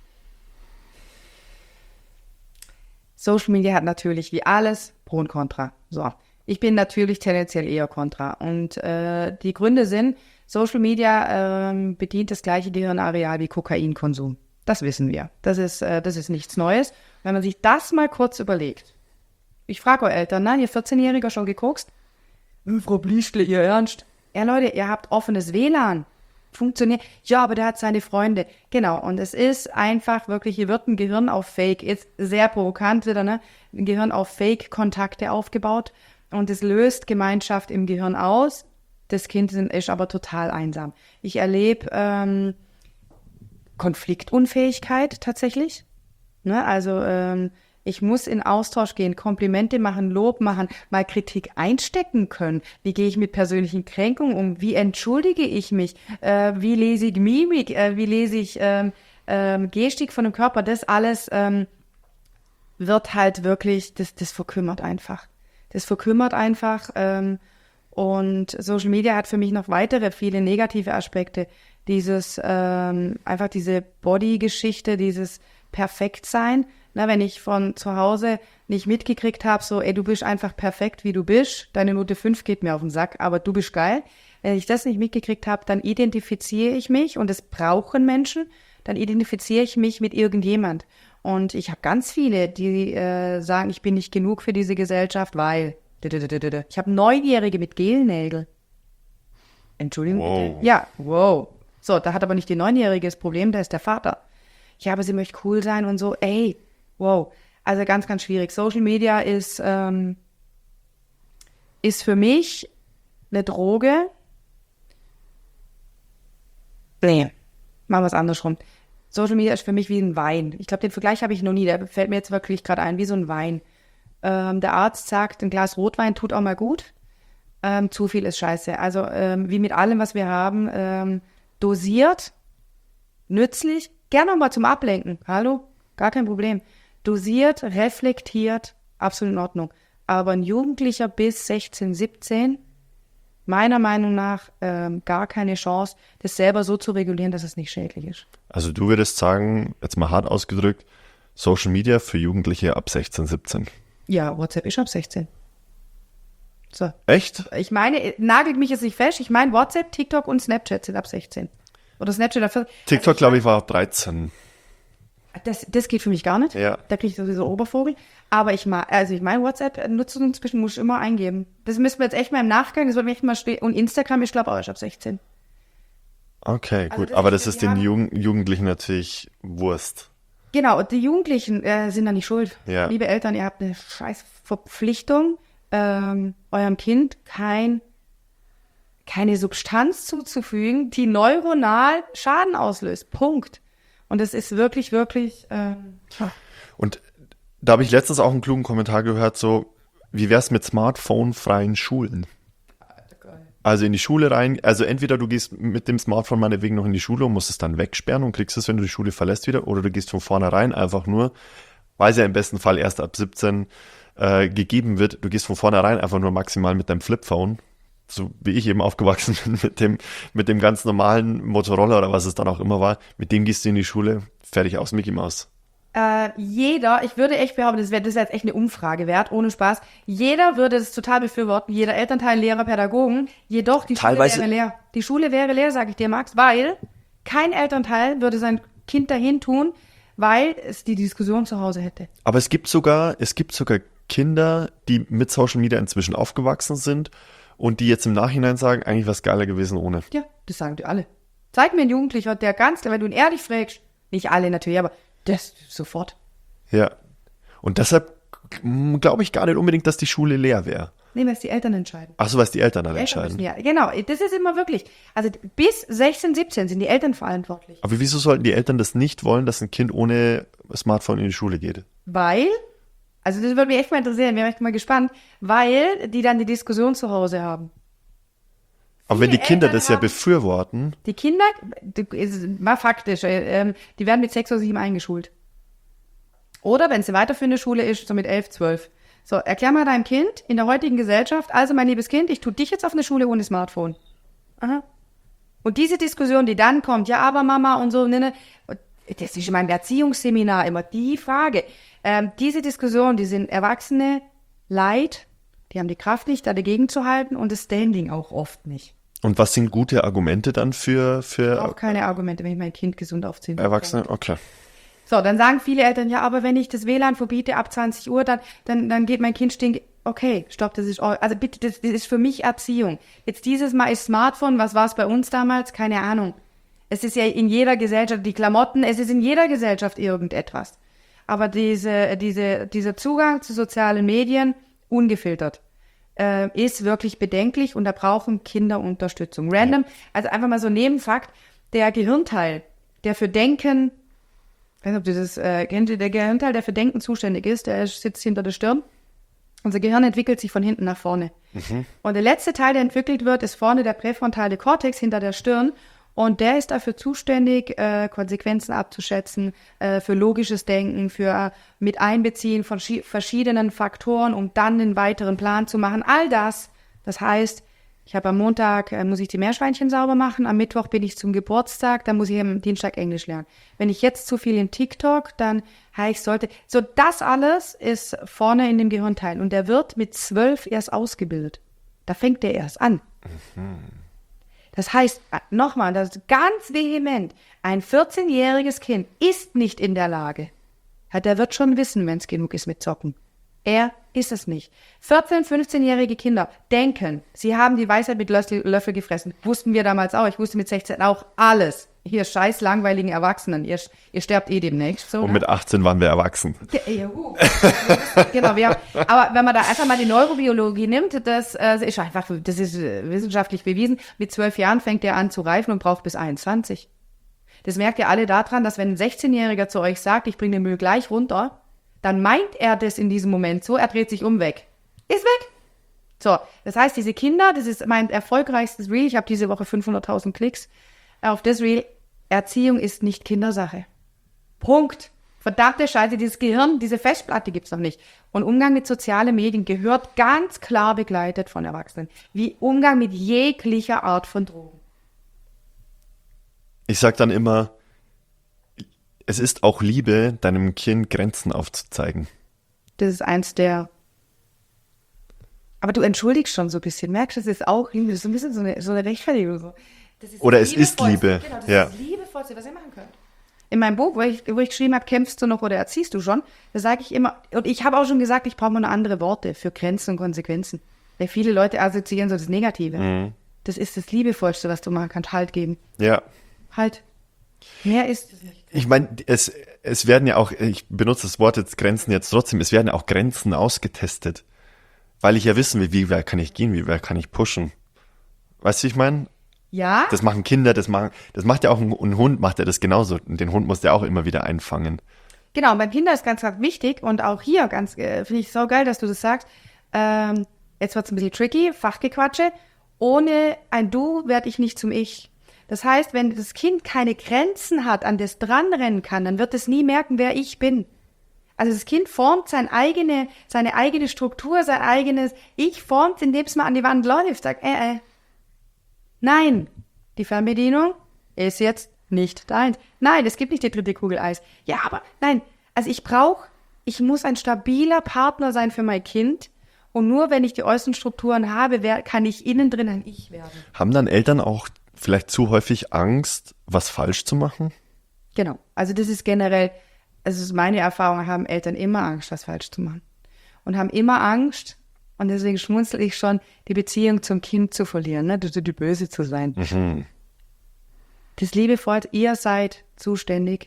Social Media hat natürlich wie alles Pro und Contra. So, ich bin natürlich tendenziell eher Contra. Und die Gründe sind, Social Media bedient das gleiche Gehirnareal wie Kokainkonsum. Das wissen wir. Das ist nichts Neues. Wenn man sich das mal kurz überlegt. Ich frage eure Eltern, nein, ihr 14-Jähriger schon gekokst? Frau Blischle, ihr Ernst? Ja, Leute, ihr habt offenes WLAN. Funktioniert. Ja, aber der hat seine Freunde. Genau, und es ist einfach wirklich, hier wird ein Gehirn auf Fake, ist sehr provokant wieder, ne? Ein Gehirn auf Fake-Kontakte aufgebaut und es löst Gemeinschaft im Gehirn aus. Das Kind ist aber total einsam. Ich erlebe Konfliktunfähigkeit tatsächlich. Ne? Also ich muss in Austausch gehen, Komplimente machen, Lob machen, mal Kritik einstecken können. Wie gehe ich mit persönlichen Kränkungen um? Wie entschuldige ich mich? Wie lese ich Mimik? Wie lese ich Gestik von dem Körper? Das alles wird halt wirklich, das verkümmert einfach. Das verkümmert einfach. Und Social Media hat für mich noch weitere, viele negative Aspekte. Einfach diese Body-Geschichte, dieses Perfektsein. Na, wenn ich von zu Hause nicht mitgekriegt habe, so, ey, du bist einfach perfekt, wie du bist, deine Note 5 geht mir auf den Sack, aber du bist geil. Wenn ich das nicht mitgekriegt habe, dann identifiziere ich mich, und das brauchen Menschen, dann identifiziere ich mich mit irgendjemand. Und ich habe ganz viele, die sagen, ich bin nicht genug für diese Gesellschaft, weil... Ich habe 9-Jährige mit Gelnägel. Entschuldigung. Wow. Ja, wow. So, da hat aber nicht die 9-Jährige das Problem, da ist der Vater. Ja, aber sie möchte cool sein und so, ey, wow. Also ganz, ganz schwierig. Social Media ist für mich eine Droge. Nee, machen wir es andersrum. Social Media ist für mich wie ein Wein. Ich glaube, den Vergleich habe ich noch nie, der fällt mir jetzt wirklich gerade ein, wie so ein Wein. Der Arzt sagt, ein Glas Rotwein tut auch mal gut. Zu viel ist scheiße. Also wie mit allem, was wir haben, dosiert, nützlich, gerne auch mal zum Ablenken. Hallo? Gar kein Problem. Dosiert, reflektiert, absolut in Ordnung. Aber ein Jugendlicher bis 16, 17, meiner Meinung nach gar keine Chance, das selber so zu regulieren, dass es nicht schädlich ist. Also du würdest sagen, jetzt mal hart ausgedrückt, Social Media für Jugendliche ab 16, 17. Ja, WhatsApp ist ab 16. So. Echt? Ich meine, nagelt mich jetzt nicht fest, ich meine WhatsApp, TikTok und Snapchat sind ab 16. Oder Snapchat ab 14. TikTok, glaube ich, war ab 13. Das geht für mich gar nicht. Ja. Da kriege ich sowieso Obervogel. Aber ich meine WhatsApp-Nutzung inzwischen muss ich immer eingeben. Das müssen wir jetzt echt mal im Nachgang, das wird mir echt mal stehen. Und Instagram, ich glaube auch, ich habe 16. Okay, Also gut. das Aber ist- das ist wir den haben- Jugendlichen natürlich Wurst. Genau, und die Jugendlichen sind da nicht schuld. Ja. Liebe Eltern, ihr habt eine scheiß Verpflichtung, eurem Kind keine Substanz zuzufügen, die neuronal Schaden auslöst. Punkt. Und das ist wirklich, wirklich, Und da habe ich letztens auch einen klugen Kommentar gehört, so, wie wär's mit smartphone-freien Schulen? Also in die Schule rein, also entweder du gehst mit dem Smartphone meinetwegen noch in die Schule und musst es dann wegsperren und kriegst es, wenn du die Schule verlässt wieder, oder du gehst von vornherein einfach nur, weil es ja im besten Fall erst ab 17 gegeben wird, du gehst von vornherein einfach nur maximal mit deinem Flipphone, so wie ich eben aufgewachsen bin, mit dem ganz normalen Motorola oder was es dann auch immer war, mit dem gehst du in die Schule, fertig aus, Mickey Mouse. ich würde echt behaupten, das ist jetzt echt eine Umfrage wert, ohne Spaß. Jeder würde das total befürworten, jeder Elternteil, Lehrer, Pädagogen. Jedoch, die Teilweise- Schule wäre leer. Die Schule wäre leer, sage ich dir, Max, weil kein Elternteil würde sein Kind dahin tun, weil es die Diskussion zu Hause hätte. Aber es gibt sogar Kinder, die mit Social Media inzwischen aufgewachsen sind und die jetzt im Nachhinein sagen, eigentlich wäre es geiler gewesen ohne. Ja, das sagen die alle. Zeig mir einen Jugendlichen, der wenn du ihn ehrlich fragst, nicht alle natürlich, aber das sofort. Ja. Und deshalb glaube ich gar nicht unbedingt, dass die Schule leer wäre. Nee, weil es die Eltern entscheiden. Ach so, was die Eltern dann Die Eltern entscheiden. müssen, ja, genau, das ist immer wirklich. Also bis 16, 17 sind die Eltern verantwortlich. Aber wieso sollten die Eltern das nicht wollen, dass ein Kind ohne Smartphone in die Schule geht? Weil, also das würde mich echt mal interessieren, wäre echt mal gespannt, weil die dann die Diskussion zu Hause haben. Aber wenn die Viele Kinder Eltern das ja haben- befürworten, Die Kinder, ist mal faktisch, die werden mit 6 oder 7 eingeschult. Oder wenn es eine weiterführende Schule ist, so mit 11, 12. So, erklär mal deinem Kind in der heutigen Gesellschaft, also mein liebes Kind, ich tue dich jetzt auf eine Schule ohne Smartphone. Aha. Und diese Diskussion, die dann kommt, ja, aber Mama und so, ne, das ist in meinem Erziehungsseminar immer die Frage. Diese Diskussion, die sind Erwachsene leid, die haben die Kraft nicht, da dagegen zu halten und das Standing auch oft nicht. und was sind gute Argumente dann für Auch keine Argumente, wenn ich mein Kind gesund aufziehen will. Erwachsene? Okay. So, dann sagen viele Eltern, ja, aber wenn ich das WLAN verbiete ab 20 Uhr, dann geht mein Kind stinken. Okay, stopp, das ist, also bitte, das ist für mich Erziehung. Jetzt dieses Mal ist Smartphone, was war es bei uns damals? Keine Ahnung. Es ist ja in jeder Gesellschaft, die Klamotten, es ist in jeder Gesellschaft irgendetwas. Aber dieser Zugang zu sozialen Medien, ungefiltert, ist wirklich bedenklich und da brauchen Kinder Unterstützung. Random, also einfach mal so ein Nebenfakt, der Gehirnteil, der für Denken, ich weiß nicht, ob du das kennt, der Gehirnteil, der für Denken zuständig ist, der sitzt hinter der Stirn. Unser Gehirn entwickelt sich von hinten nach vorne. Und der letzte Teil, der entwickelt wird, ist vorne der präfrontale Kortex hinter der Stirn. Und der ist dafür zuständig, Konsequenzen abzuschätzen, für logisches Denken, für mit Einbeziehen von verschiedenen Faktoren, um dann einen weiteren Plan zu machen. All das, das heißt, ich habe am Montag, muss ich die Meerschweinchen sauber machen, am Mittwoch bin ich zum Geburtstag, dann muss ich am Dienstag Englisch lernen. Wenn ich jetzt zu viel im TikTok, dann, so das alles ist vorne in dem Gehirnteil und der wird mit 12 erst ausgebildet. Da fängt der erst an. Das heißt, nochmal, das ist ganz vehement, ein 14-jähriges Kind ist nicht in der Lage. Ja, der wird schon wissen, wenn es genug ist mit Zocken. Er ist es nicht. 14-, 15-jährige Kinder denken, sie haben die Weisheit mit Löffel gefressen. Wussten wir damals auch. Ich wusste mit 16 auch alles. Hier scheiß langweiligen Erwachsenen. Ihr sterbt eh demnächst. So, Und mit 18 waren wir erwachsen. Genau, aber wenn man da einfach mal die Neurobiologie nimmt, das ist wissenschaftlich bewiesen. Mit 12 Jahren fängt er an zu reifen und braucht bis 21. Das merkt ihr alle daran, dass wenn ein 16-Jähriger zu euch sagt, ich bringe den Müll gleich runter, dann meint er das in diesem Moment so, er dreht sich weg. Ist weg. So, das heißt, diese Kinder, das ist mein erfolgreichstes Reel, ich habe diese Woche 500.000 Klicks auf das Reel, Erziehung ist nicht Kindersache. Punkt. Verdammte Scheiße, dieses Gehirn, diese Festplatte gibt's noch nicht. Und Umgang mit sozialen Medien gehört ganz klar begleitet von Erwachsenen. Wie Umgang mit jeglicher Art von Drogen. Ich sag dann immer, es ist auch Liebe, deinem Kind Grenzen aufzuzeigen. Das ist eins der... Aber du entschuldigst schon so ein bisschen. Merkst du, das ist auch Liebe. Das ist so ein bisschen so eine Rechtfertigung. So. Das ist Oder es ist liebevollste- Liebe. Genau, das Ja. ist das Liebevollste, was ihr machen könnt. in meinem Buch, wo ich geschrieben habe, kämpfst du noch oder erziehst du schon, da sage ich immer, und ich habe auch schon gesagt, ich brauche mal andere Worte für Grenzen und Konsequenzen. Weil viele Leute assoziieren so das Negative. Mhm. Das ist das Liebevollste, was du machen kannst, Halt geben. Ja. Halt. Mehr ist es nicht. Ich meine, es werden ja auch, ich benutze das Wort jetzt Grenzen jetzt trotzdem, es werden auch Grenzen ausgetestet. Weil ich ja wissen will, wie weit kann ich gehen, wie weit kann ich pushen. Weißt du, wie ich meine? Ja. Das machen Kinder, das macht ja auch ein Hund, macht ja das genauso. Und den Hund muss der auch immer wieder einfangen. Genau, beim Kinder ist ganz, ganz wichtig und auch hier finde ich so geil, dass du das sagst. Jetzt wird's ein bisschen tricky, Fachgequatsche. Ohne ein Du werde ich nicht zum Ich. Das heißt, wenn das Kind keine Grenzen hat, an das dranrennen kann, dann wird es nie merken, wer ich bin. Also das Kind formt seine eigene Struktur, sein eigenes Ich formt, indem es mal an die Wand läuft, sagt, nein, die Fernbedienung ist jetzt nicht deins. Nein, es gibt nicht die dritte Kugel Eis. Ja, aber nein, also ich muss ein stabiler Partner sein für mein Kind. Und nur wenn ich die äußeren Strukturen habe, kann ich innen drin ein Ich werden. Haben dann Eltern auch vielleicht zu häufig Angst, was falsch zu machen? Genau, also das ist generell, also ist meine Erfahrung, haben Eltern immer Angst, was falsch zu machen. Und haben immer Angst, und deswegen schmunzel ich schon, die Beziehung zum Kind zu verlieren, ne? Die Böse zu sein. Mhm. Das liebevoll, ihr seid zuständig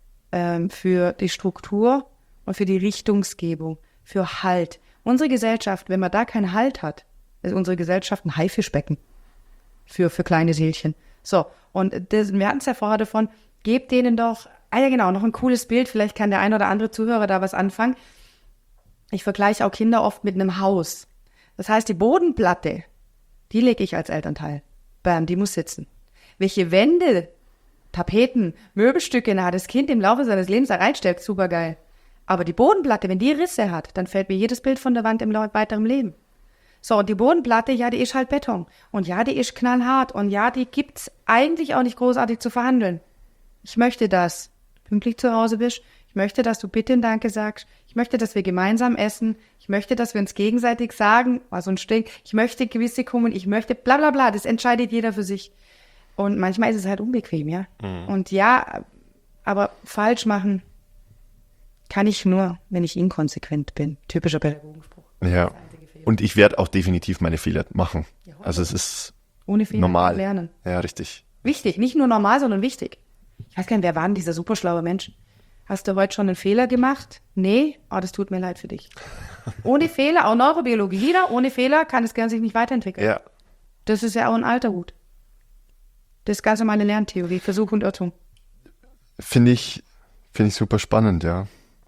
für die Struktur und für die Richtungsgebung, für Halt. Unsere Gesellschaft, wenn man da keinen Halt hat, ist unsere Gesellschaft ein Haifischbecken für kleine Seelchen. So, und wir hatten es ja vorher davon, gebt denen doch, ja genau, noch ein cooles Bild, vielleicht kann der ein oder andere Zuhörer da was anfangen. Ich vergleiche auch Kinder oft mit einem Haus. Das heißt, die Bodenplatte, die lege ich als Elternteil. Bam, die muss sitzen. Welche Wände, Tapeten, Möbelstücke das Kind im Laufe seines Lebens da reinstellt, supergeil. Aber die Bodenplatte, wenn die Risse hat, dann fällt mir jedes Bild von der Wand im weiteren Leben. So, und die Bodenplatte, ja, die ist halt Beton. Und ja, die ist knallhart. Und ja, die gibt's eigentlich auch nicht großartig zu verhandeln. Ich möchte, dass du pünktlich zu Hause bist. Ich möchte, dass du bitte und Danke sagst. Ich möchte, dass wir gemeinsam essen. Ich möchte, dass wir uns gegenseitig sagen, was uns stinkt. Ich möchte gewisse ich möchte bla bla bla. Das entscheidet jeder für sich. Und manchmal ist es halt unbequem, ja. Mhm. Und ja, aber falsch machen kann ich nur, wenn ich inkonsequent bin. Typischer Pädagogenspruch. Ja. Und ich werde auch definitiv meine Fehler machen. Ja, also es ist ohne Fehler normal. Lernen. Ja, richtig. Wichtig, nicht nur normal, sondern wichtig. Ich weiß gar nicht, wer war denn dieser superschlaue Mensch? Hast du heute schon einen Fehler gemacht? Nee, das tut mir leid für dich. Ohne Fehler, auch Neurobiologie wieder, ohne Fehler kann das Gehirn sich nicht weiterentwickeln. Ja. Das ist ja auch ein alter Hut. Das ist ganz normale Lerntheorie, Versuch und Irrtum. Finde ich super spannend, ja.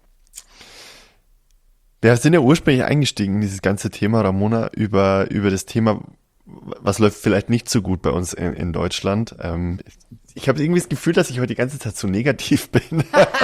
Wir sind ja ursprünglich eingestiegen in dieses ganze Thema, Ramona, über das Thema, was läuft vielleicht nicht so gut bei uns in Deutschland. Ich habe irgendwie das Gefühl, dass ich heute die ganze Zeit so negativ bin.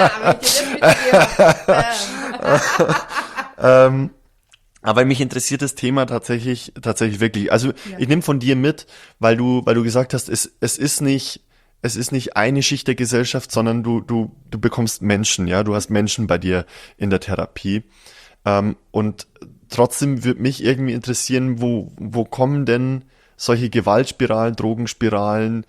Aber mich interessiert das Thema tatsächlich wirklich. Also ja. Ich nehme von dir mit, weil du gesagt hast, es ist nicht eine Schicht der Gesellschaft, sondern du bekommst Menschen, ja, du hast Menschen bei dir in der Therapie. Und trotzdem würde mich irgendwie interessieren, wo kommen denn solche Gewaltspiralen, Drogenspiralen,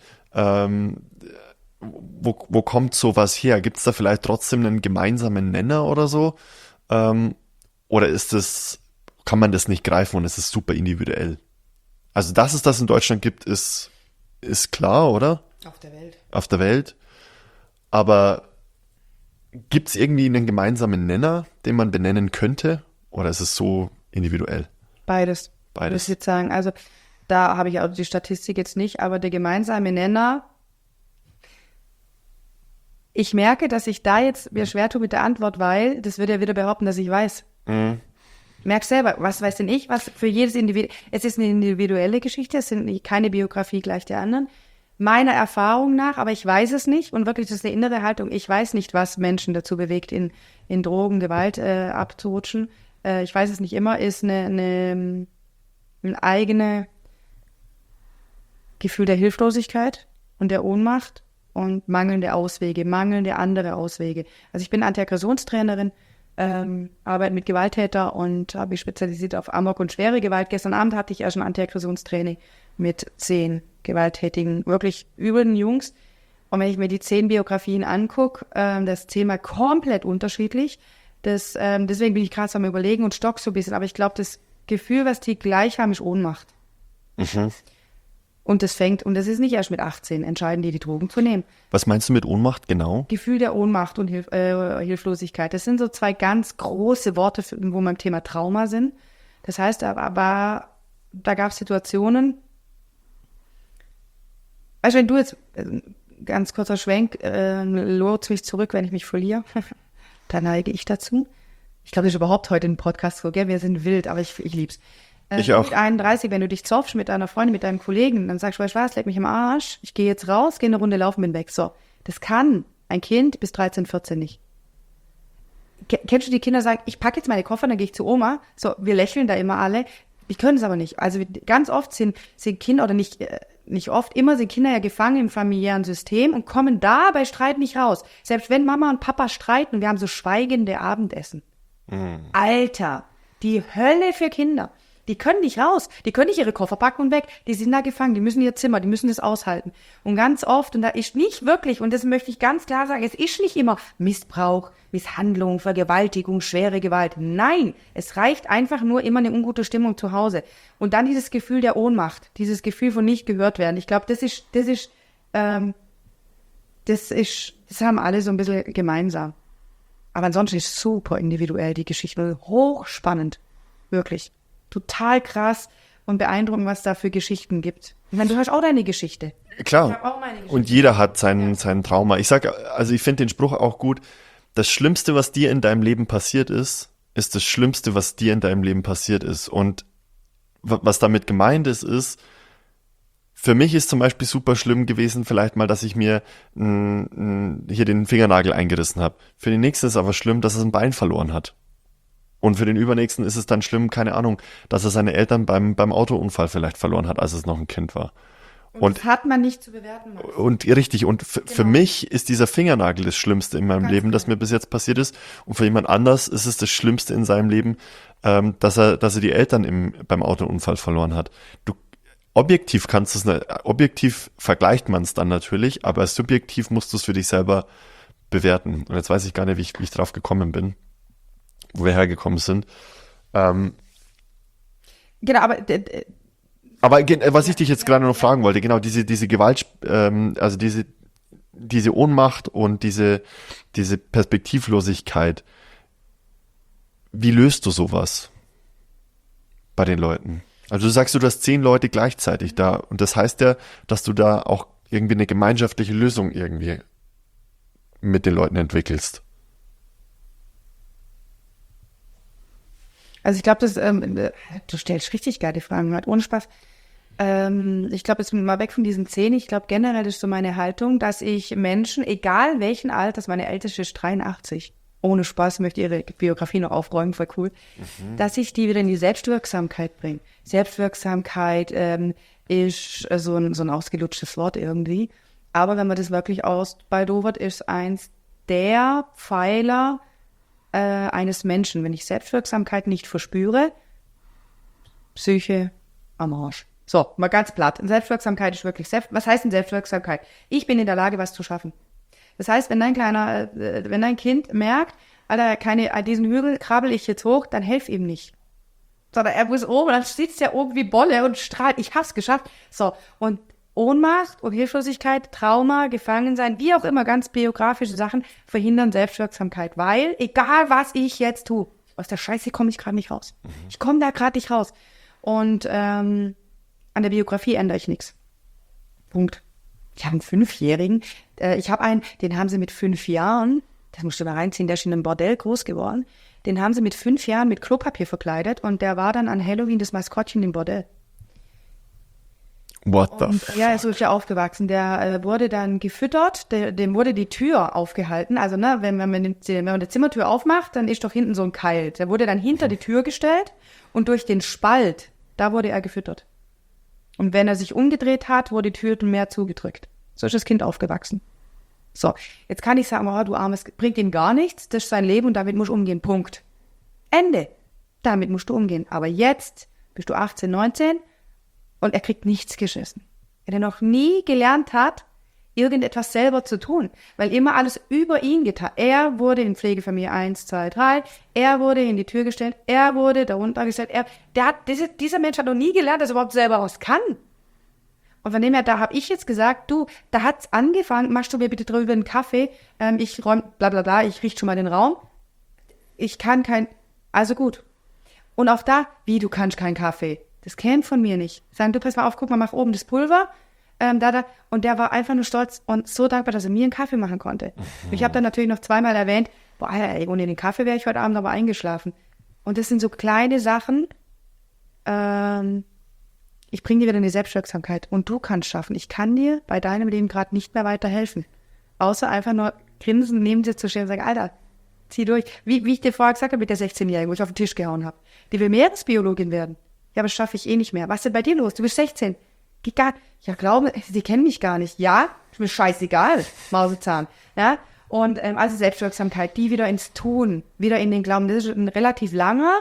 wo kommt sowas her? Gibt es da vielleicht trotzdem einen gemeinsamen Nenner oder so? Oder kann man das nicht greifen und es ist super individuell? Also, dass es das in Deutschland gibt, ist klar, oder? Auf der Welt. Aber gibt es irgendwie einen gemeinsamen Nenner, den man benennen könnte? Oder ist es so individuell? Beides. Würde ich jetzt sagen. Also da habe ich auch die Statistik jetzt nicht, aber der gemeinsame Nenner, ich merke, dass ich da jetzt mir schwer tue mit der Antwort, weil das würde ja wieder behaupten, dass ich weiß. Mhm. Merk selber, was weiß denn ich, was für jedes Individuum, es ist eine individuelle Geschichte, es sind keine Biografie gleich der anderen. Meiner Erfahrung nach, aber ich weiß es nicht und wirklich, das ist eine innere Haltung, ich weiß nicht, was Menschen dazu bewegt, in Drogen, Gewalt abzurutschen. Ich weiß es nicht immer, ist ein eigenes Gefühl der Hilflosigkeit und der Ohnmacht und mangelnde Auswege, mangelnde andere Auswege. Also ich bin Antiaggressionstrainerin, arbeite mit Gewalttäter und habe mich spezialisiert auf Amok und schwere Gewalt. Gestern Abend hatte ich erst ein Antiaggressionstraining mit 10 gewalttätigen, wirklich üblen Jungs. Und wenn ich mir die 10 Biografien angucke, das Thema komplett unterschiedlich. Deswegen bin ich gerade so am Überlegen und stock so ein bisschen. Aber ich glaube, das Gefühl, was die gleich haben, ist Ohnmacht. Und das ist nicht erst mit 18, entscheiden die Drogen zu nehmen. Was meinst du mit Ohnmacht genau? Gefühl der Ohnmacht und Hilflosigkeit. Das sind so 2 ganz große Worte, wo wir im Thema Trauma sind. Das heißt aber, da gab es Situationen, weißt du, wenn du jetzt, ganz kurzer Schwenk, lotst mich zurück, wenn ich mich verliere, da neige ich dazu. Ich glaube, das ist überhaupt heute ein Podcast so, gell? Wir sind wild, aber ich lieb's. Ich auch. Mit 31, wenn du dich zoffst mit deiner Freundin, mit deinem Kollegen, dann sagst du, weißt du was, leck mich im Arsch, ich gehe jetzt raus, gehe eine Runde laufen, bin weg. So, das kann ein Kind bis 13, 14 nicht. Kennst du die Kinder, sagen, ich packe jetzt meine Koffer, dann gehe ich zu Oma. So, wir lächeln da immer alle. Wir können es aber nicht. Also ganz oft sind Kinder, oder nicht oft, immer sind Kinder ja gefangen im familiären System und kommen da bei Streit nicht raus. Selbst wenn Mama und Papa streiten und wir haben so schweigende Abendessen. Alter, die Hölle für Kinder. Die können nicht raus, die können nicht ihre Koffer packen und weg, die sind da gefangen, die müssen ihr Zimmer, die müssen das aushalten. Und ganz oft, und da ist nicht wirklich, und das möchte ich ganz klar sagen, es ist nicht immer Missbrauch, Misshandlung, Vergewaltigung, schwere Gewalt. Nein, es reicht einfach nur immer eine ungute Stimmung zu Hause. Und dann dieses Gefühl der Ohnmacht, dieses Gefühl von nicht gehört werden. Ich glaube, das haben alle so ein bisschen gemeinsam. Aber ansonsten ist es super individuell, die Geschichte, hochspannend, wirklich. Total krass und beeindruckend, was da für Geschichten gibt. Ich meine, du hast auch deine Geschichte. Klar. Ich hab auch meine Geschichte. Und jeder hat seinen Trauma. Ich finde den Spruch auch gut. Das Schlimmste, was dir in deinem Leben passiert ist, ist das Schlimmste, was dir in deinem Leben passiert ist. Und was damit gemeint ist, für mich ist zum Beispiel super schlimm gewesen, vielleicht mal, dass ich mir hier den Fingernagel eingerissen habe. Für den Nächsten ist aber schlimm, dass er ein Bein verloren hat. Und für den Übernächsten ist es dann schlimm, keine Ahnung, dass er seine Eltern beim Autounfall vielleicht verloren hat, als es noch ein Kind war. Und das hat man nicht zu bewerten. Und richtig, und für mich ist dieser Fingernagel das Schlimmste in meinem Leben, das mir bis jetzt passiert ist. Und für jemand anders ist es das Schlimmste in seinem Leben, dass er die Eltern beim Autounfall verloren hat. Objektiv vergleicht man es dann natürlich, aber subjektiv musst du es für dich selber bewerten. Und jetzt weiß ich gar nicht, wie ich drauf gekommen bin, wo wir hergekommen sind. Genau, aber was ich dich jetzt gerade noch fragen wollte, genau, diese Gewalt, also diese Ohnmacht und diese Perspektivlosigkeit, wie löst du sowas bei den Leuten? Also du sagst, du hast 10 Leute gleichzeitig da und das heißt ja, dass du da auch irgendwie eine gemeinschaftliche Lösung irgendwie mit den Leuten entwickelst. Also ich glaube, du stellst richtig geile Fragen, ohne Spaß. Ich glaube, jetzt mal weg von diesen 10, ich glaube generell ist so meine Haltung, dass ich Menschen, egal welchen Alters, meine älteste ist 83, ohne Spaß, möchte ihre Biografie noch aufräumen, voll cool, dass ich die wieder in die Selbstwirksamkeit bringe. Selbstwirksamkeit ist so ein ausgelutschtes Wort irgendwie, aber wenn man das wirklich ausbaldowert, ist eins der Pfeiler eines Menschen. Wenn ich Selbstwirksamkeit nicht verspüre, Psyche am Arsch. So, mal ganz platt. Selbstwirksamkeit ist wirklich was heißt denn Selbstwirksamkeit? Ich bin in der Lage, was zu schaffen. Das heißt, wenn dein Kind merkt, Alter, diesen Hügel krabbel ich jetzt hoch, dann helf ihm nicht. Sondern er muss oben, dann sitzt er oben wie Bolle und strahlt. Ich hab's geschafft. So, und Ohnmacht und Hilflosigkeit, Trauma, Gefangensein, wie auch immer, ganz biografische Sachen verhindern Selbstwirksamkeit, weil egal was ich jetzt tue, aus der Scheiße komme ich gerade nicht raus. Ich komme da gerade nicht raus. Und an der Biografie ändere ich nichts. Punkt. Ich habe einen 5-Jährigen, ich habe einen, den haben sie mit 5 Jahren, das musst du mal reinziehen, der ist in einem Bordell groß geworden, den haben sie mit 5 Jahren mit Klopapier verkleidet und der war dann an Halloween das Maskottchen im Bordell. What the fuck? Ja, so ist ja aufgewachsen. Der wurde dann gefüttert, dem wurde die Tür aufgehalten. Also, ne, wenn man die Zimmertür aufmacht, dann ist doch hinten so ein Keil. Der wurde dann hinter die Tür gestellt und durch den Spalt, da wurde er gefüttert. Und wenn er sich umgedreht hat, wurde die Tür mehr zugedrückt. So ist das Kind aufgewachsen. So, jetzt kann ich sagen, oh, du Armes, bringt ihm gar nichts, das ist sein Leben und damit musst du umgehen. Punkt. Ende. Damit musst du umgehen. Aber jetzt bist du 18, 19 und er kriegt nichts geschissen. Wenn er noch nie gelernt hat, irgendetwas selber zu tun, weil immer alles über ihn getan. Er wurde in Pflegefamilie 1, 2, 3, er wurde in die Tür gestellt, er wurde darunter gestellt, dieser Mensch hat noch nie gelernt, dass er überhaupt selber was kann. Und von dem her, da habe ich jetzt gesagt, du, da hat's angefangen, machst du mir bitte drüber einen Kaffee, ich räume, bla bla bla, ich richte schon mal den Raum. Ich kann also gut. Und auch da, wie, du kannst keinen Kaffee. Das kennt von mir nicht. Sagen, du, pass mal auf, guck mal, mach oben das Pulver, und der war einfach nur stolz und so dankbar, dass er mir einen Kaffee machen konnte. Und ich habe dann natürlich noch zweimal erwähnt, boah, ey, ohne den Kaffee wäre ich heute Abend aber eingeschlafen. Und das sind so kleine Sachen, ich bringe dir wieder eine Selbstwirksamkeit und du kannst schaffen. Ich kann dir bei deinem Leben gerade nicht mehr weiterhelfen. Außer einfach nur grinsen, neben dir zu stehen und sagen, Alter, zieh durch. Wie ich dir vorher gesagt habe mit der 16-Jährigen, wo ich auf den Tisch gehauen habe. Die will Meeresbiologin werden. Ja, aber das schaffe ich eh nicht mehr. Was ist denn bei dir los? Du bist 16. Geht gar nicht. Ja, glaube, sie kennen mich gar nicht. Ja, ist mir scheißegal, Mausezahn. Ja, und also Selbstwirksamkeit, die wieder ins Tun, wieder in den Glauben. Das ist ein relativ langer,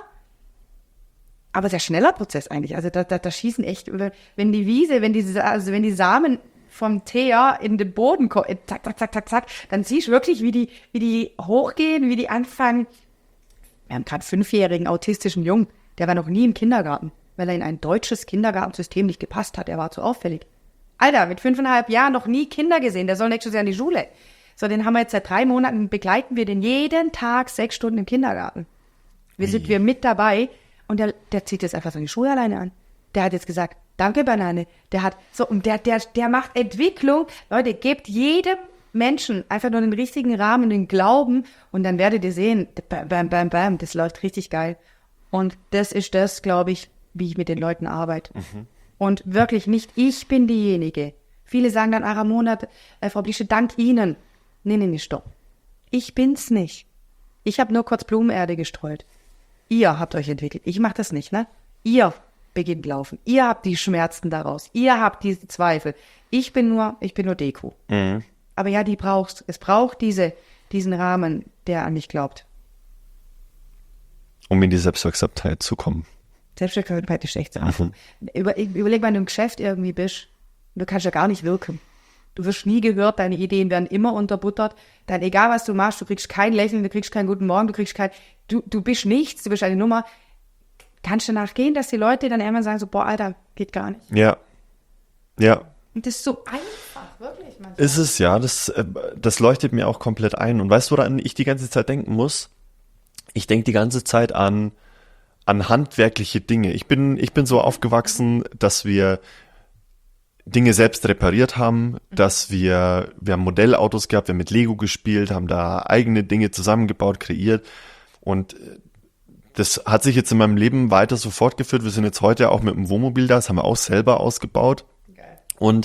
aber sehr schneller Prozess eigentlich. Also da schießen echt, wenn die Samen vom Teer in den Boden kommen, zack, zack, zack, zack, zack, dann siehst du wirklich, wie die hochgehen, wie die anfangen. Wir haben gerade 5-jährigen autistischen Jungen, der war noch nie im Kindergarten, weil er in ein deutsches Kindergartensystem nicht gepasst hat. Er war zu auffällig. Alter, mit 5,5 Jahren noch nie Kinder gesehen. Der soll nächstes Jahr in die Schule. So, den haben wir jetzt seit 3 Monaten, begleiten wir den jeden Tag 6 Stunden im Kindergarten. Sind wir mit dabei und der zieht jetzt einfach seine Schuhe alleine an. Der hat jetzt gesagt, danke Banane. Der hat so, und der macht Entwicklung. Leute, gebt jedem Menschen einfach nur den richtigen Rahmen, den Glauben und dann werdet ihr sehen, bam, bam, bam, bam, das läuft richtig geil. Und das ist das, glaube ich, wie ich mit den Leuten arbeite. Und wirklich nicht, ich bin diejenige. Viele sagen dann, Ramona, Frau Blische, dank Ihnen. Nee, stopp. Ich bin's nicht. Ich habe nur kurz Blumenerde gestreut. Ihr habt euch entwickelt. Ich mache das nicht, ne? Ihr beginnt laufen. Ihr habt die Schmerzen daraus. Ihr habt diese Zweifel. Ich bin nur Deko. Aber ja, es braucht diesen Rahmen, der an mich glaubt. Um in die Selbstwirksamkeit zu kommen. Selbstwirksamkeit ist echt so. Überleg mal, wenn du im Geschäft irgendwie bist, du kannst ja gar nicht wirken. Du wirst nie gehört, deine Ideen werden immer unterbuttert. Dann egal, was du machst, du kriegst kein Lächeln, du kriegst keinen guten Morgen, du bist nichts, du bist eine Nummer. Kannst du danach gehen, dass die Leute dann irgendwann sagen so, boah, Alter, geht gar nicht. Ja. Und das ist so einfach, wirklich. Ist es, ja, das leuchtet mir auch komplett ein. Und weißt du, woran ich die ganze Zeit denken muss? Ich denke die ganze Zeit an handwerkliche Dinge. Ich bin so aufgewachsen, dass wir Dinge selbst repariert haben, dass wir haben Modellautos gehabt, wir haben mit Lego gespielt, haben da eigene Dinge zusammengebaut, kreiert und das hat sich jetzt in meinem Leben weiter so fortgeführt. Wir sind jetzt heute auch mit dem Wohnmobil da, das haben wir auch selber ausgebaut. Geil. Und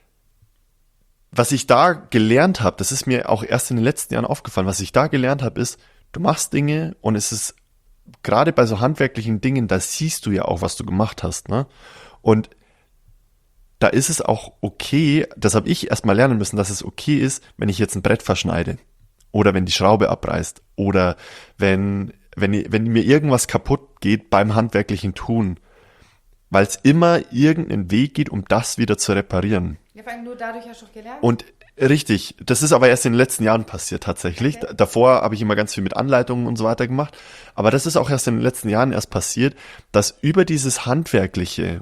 was ich da gelernt habe, das ist mir auch erst in den letzten Jahren aufgefallen, was ich da gelernt habe, ist, du machst Dinge und es ist gerade bei so handwerklichen Dingen, da siehst du ja auch, was du gemacht hast, ne? Und da ist es auch okay, das habe ich erst mal lernen müssen, dass es okay ist, wenn ich jetzt ein Brett verschneide oder wenn die Schraube abreißt oder wenn mir irgendwas kaputt geht beim handwerklichen Tun, weil es immer irgendeinen Weg geht, um das wieder zu reparieren. Ja, vor allem nur dadurch hast du doch gelernt. Und richtig, das ist aber erst in den letzten Jahren passiert tatsächlich. Okay. Davor habe ich immer ganz viel mit Anleitungen und so weiter gemacht. Aber das ist auch erst in den letzten Jahren erst passiert, dass über dieses Handwerkliche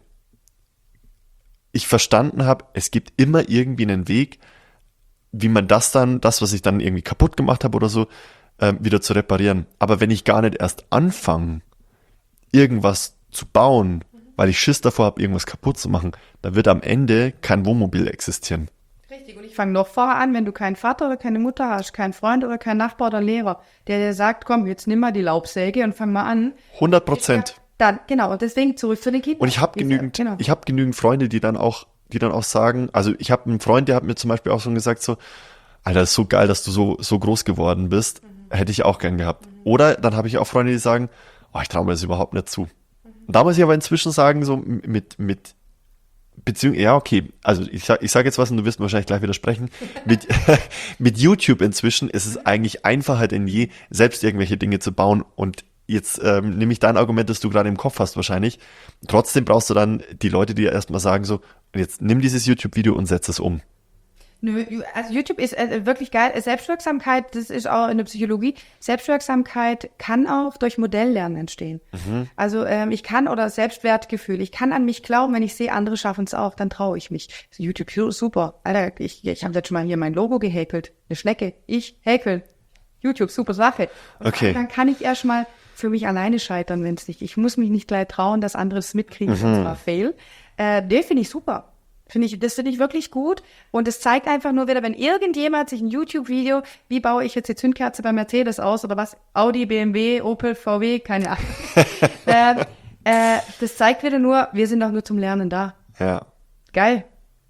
ich verstanden habe, es gibt immer irgendwie einen Weg, wie man das, was ich dann irgendwie kaputt gemacht habe oder so, wieder zu reparieren. Aber wenn ich gar nicht erst anfange, irgendwas zu bauen, weil ich Schiss davor habe, irgendwas kaputt zu machen, dann wird am Ende kein Wohnmobil existieren. Richtig, und ich fange noch vorher an, wenn du keinen Vater oder keine Mutter hast, keinen Freund oder keinen Nachbar oder Lehrer, der dir sagt, komm, jetzt nimm mal die Laubsäge und fang mal an. 100%. Dann, genau, und deswegen zurück zu den Kindern. Und ich habe genügend Freunde, die dann auch sagen, also ich habe einen Freund, der hat mir zum Beispiel auch schon gesagt so, Alter, das ist so geil, dass du so groß geworden bist, hätte ich auch gern gehabt. Oder dann habe ich auch Freunde, die sagen, oh, ich traue mir das überhaupt nicht zu. Und da muss ich aber inzwischen sagen, so mit Beziehung, ja, okay, also ich sag jetzt was und du wirst mir wahrscheinlich gleich widersprechen. Mit YouTube inzwischen ist es eigentlich einfacher denn je, selbst irgendwelche Dinge zu bauen. Und jetzt nehme ich dein Argument, das du gerade im Kopf hast wahrscheinlich. Trotzdem brauchst du dann die Leute, die erstmal sagen so, jetzt nimm dieses YouTube-Video und setz es um. Nö, also YouTube ist wirklich geil. Selbstwirksamkeit, das ist auch in der Psychologie, Selbstwirksamkeit kann auch durch Modelllernen entstehen. Also ich kann, oder Selbstwertgefühl, ich kann an mich glauben, wenn ich sehe, andere schaffen es auch, dann traue ich mich. YouTube, super. Alter, ich habe jetzt schon mal hier mein Logo gehäkelt. Eine Schnecke, ich häkeln. YouTube, super Sache. Und Okay. dann kann ich erstmal für mich alleine scheitern, wenn es nicht. Ich muss mich nicht gleich trauen, dass andere es mitkriegen, und zwar fail. Den finde ich super. Das finde ich wirklich gut. Und es zeigt einfach nur wieder, wenn irgendjemand sich ein YouTube-Video, wie baue ich jetzt die Zündkerze bei Mercedes aus oder was, Audi, BMW, Opel, VW, keine Ahnung. Das zeigt wieder nur, wir sind doch nur zum Lernen da. Ja. Geil.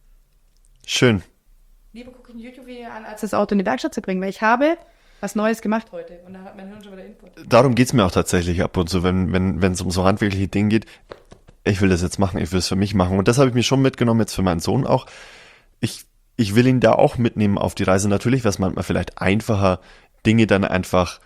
Schön. Lieber gucke ich ein YouTube-Video an, als das Auto in die Werkstatt zu bringen, weil ich habe was Neues gemacht heute. Und dann hat mein Hirn schon wieder Input. Darum geht's mir auch tatsächlich ab und zu, wenn es um so handwerkliche Dinge geht. Ich will das jetzt machen, ich will es für mich machen. Und das habe ich mir schon mitgenommen, jetzt für meinen Sohn auch. Ich will ihn da auch mitnehmen auf die Reise. Natürlich wäre es manchmal vielleicht einfacher, Dinge dann einfach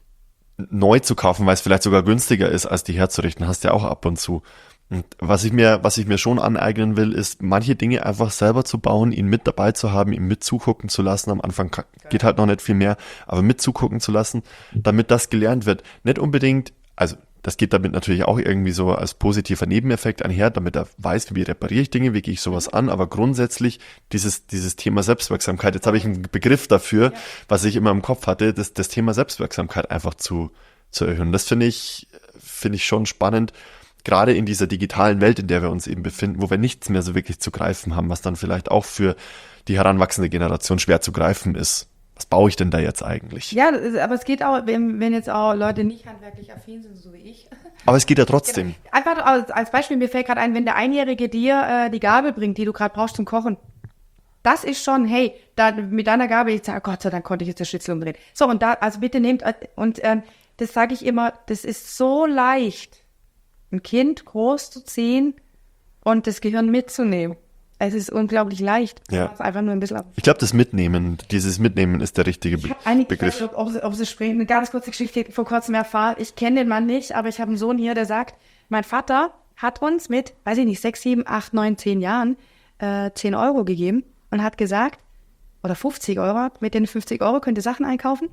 neu zu kaufen, weil es vielleicht sogar günstiger ist, als die herzurichten. Hast ja auch ab und zu. Und was ich mir schon aneignen will, ist, manche Dinge einfach selber zu bauen, ihn mit dabei zu haben, ihm mitzugucken zu lassen. Am Anfang geht halt noch nicht viel mehr, aber mitzugucken zu lassen, damit das gelernt wird. Nicht unbedingt, also das geht damit natürlich auch irgendwie so als positiver Nebeneffekt einher, damit er weiß, wie repariere ich Dinge, wie gehe ich sowas an, aber grundsätzlich dieses Thema Selbstwirksamkeit, jetzt habe ich einen Begriff dafür, was ich immer im Kopf hatte, das Thema Selbstwirksamkeit einfach zu erhöhen. Das finde ich schon spannend, gerade in dieser digitalen Welt, in der wir uns eben befinden, wo wir nichts mehr so wirklich zu greifen haben, was dann vielleicht auch für die heranwachsende Generation schwer zu greifen ist. Was baue ich denn da jetzt eigentlich? Ja, aber es geht auch, wenn jetzt auch Leute nicht handwerklich affin sind, so wie ich. Aber es geht ja trotzdem. Genau. Einfach als Beispiel, mir fällt gerade ein, wenn der Einjährige dir die Gabel bringt, die du gerade brauchst zum Kochen. Das ist schon, hey, mit deiner Gabel, ich sage, Gott sei Dank konnte ich jetzt das Schnitzel umdrehen. So, und da, also bitte nehmt, und das sage ich immer, das ist so leicht, ein Kind groß zu ziehen und das Gehirn mitzunehmen. Es ist unglaublich leicht. Ja. Es einfach nur ein bisschen. Ich glaube, dieses Mitnehmen ist der richtige Begriff. Ob sie sprechen. Eine ganz kurze Geschichte vor kurzem erfahren. Ich kenne den Mann nicht, aber ich habe einen Sohn hier, der sagt, mein Vater hat uns mit, weiß ich nicht, 6, 7, 8, 9, 10 Jahren 10 Euro gegeben und hat gesagt, oder 50 Euro, mit den 50 Euro könnt ihr Sachen einkaufen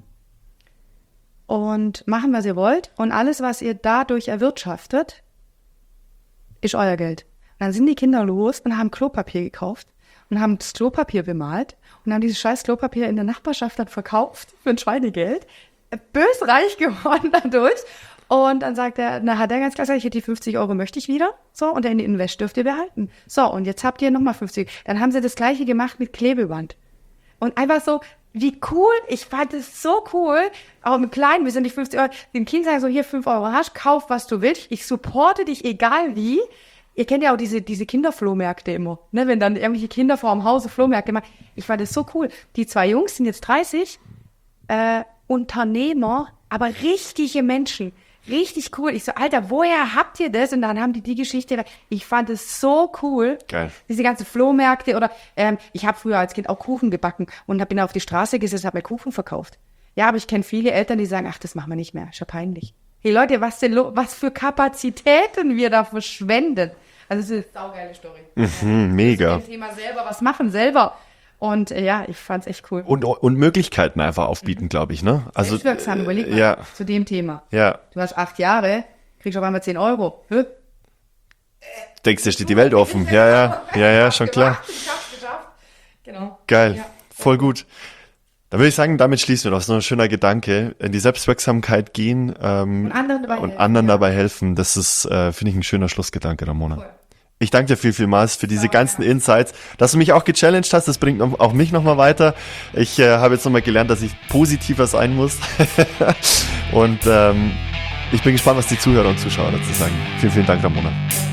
und machen, was ihr wollt. Und alles, was ihr dadurch erwirtschaftet, ist euer Geld. Und dann sind die Kinder los und haben Klopapier gekauft und haben das Klopapier bemalt und haben dieses scheiß Klopapier in der Nachbarschaft dann verkauft für ein Schweinegeld. Bösreich geworden dadurch. Und dann sagt er, hat er ganz klar gesagt, die 50 Euro möchte ich wieder. So, und den Invest dürft ihr behalten. So, und jetzt habt ihr nochmal 50. Dann haben sie das Gleiche gemacht mit Klebeband. Und einfach so, wie cool, ich fand es so cool, auch mit Kleinen, wir sind nicht 50 Euro, den Kindern sagen so, hier 5 Euro hast, kauf, was du willst, ich supporte dich, egal wie. Ihr kennt ja auch diese Kinderflohmärkte immer, ne, wenn dann irgendwelche Kinder vor dem Hause Flohmärkte machen. Ich fand das so cool. Die 2 Jungs sind jetzt 30, Unternehmer, aber richtige Menschen. Richtig cool. Ich so, Alter, woher habt ihr das? Und dann haben die Geschichte. Ich fand es so cool. Geil. Diese ganzen Flohmärkte oder ich habe früher als Kind auch Kuchen gebacken und bin auf die Straße gesessen, habe mir Kuchen verkauft. Ja, aber ich kenne viele Eltern, die sagen, ach, das machen wir nicht mehr. Ist ja peinlich. Hey Leute, was für Kapazitäten wir da verschwenden. Also das ist eine saugeile Story. Mega. Das Thema selber, was machen selber. Und ja, ich fand's echt cool. Und Möglichkeiten einfach aufbieten, glaube ich, ne? Also selbstwirksam, überleg mal, ja. zu dem Thema. Ja. Du hast 8 Jahre, kriegst auf einmal 10 Euro. Denkst, dir steht die Welt offen. Ja, schon klar. Ich hab's geschafft. Genau. Geil. Ja. Voll gut. Dann würde ich sagen, damit schließen wir noch. Das ist noch ein schöner Gedanke. In die Selbstwirksamkeit gehen und anderen dabei helfen. Das ist, finde ich, ein schöner Schlussgedanke, Ramona. Cool. Ich danke dir vielmals für diese ganzen Insights, dass du mich auch gechallenged hast. Das bringt auch mich nochmal weiter. Ich habe jetzt nochmal gelernt, dass ich positiver sein muss. Und ich bin gespannt, was die Zuhörer und Zuschauer dazu sagen. Vielen, vielen Dank, Ramona.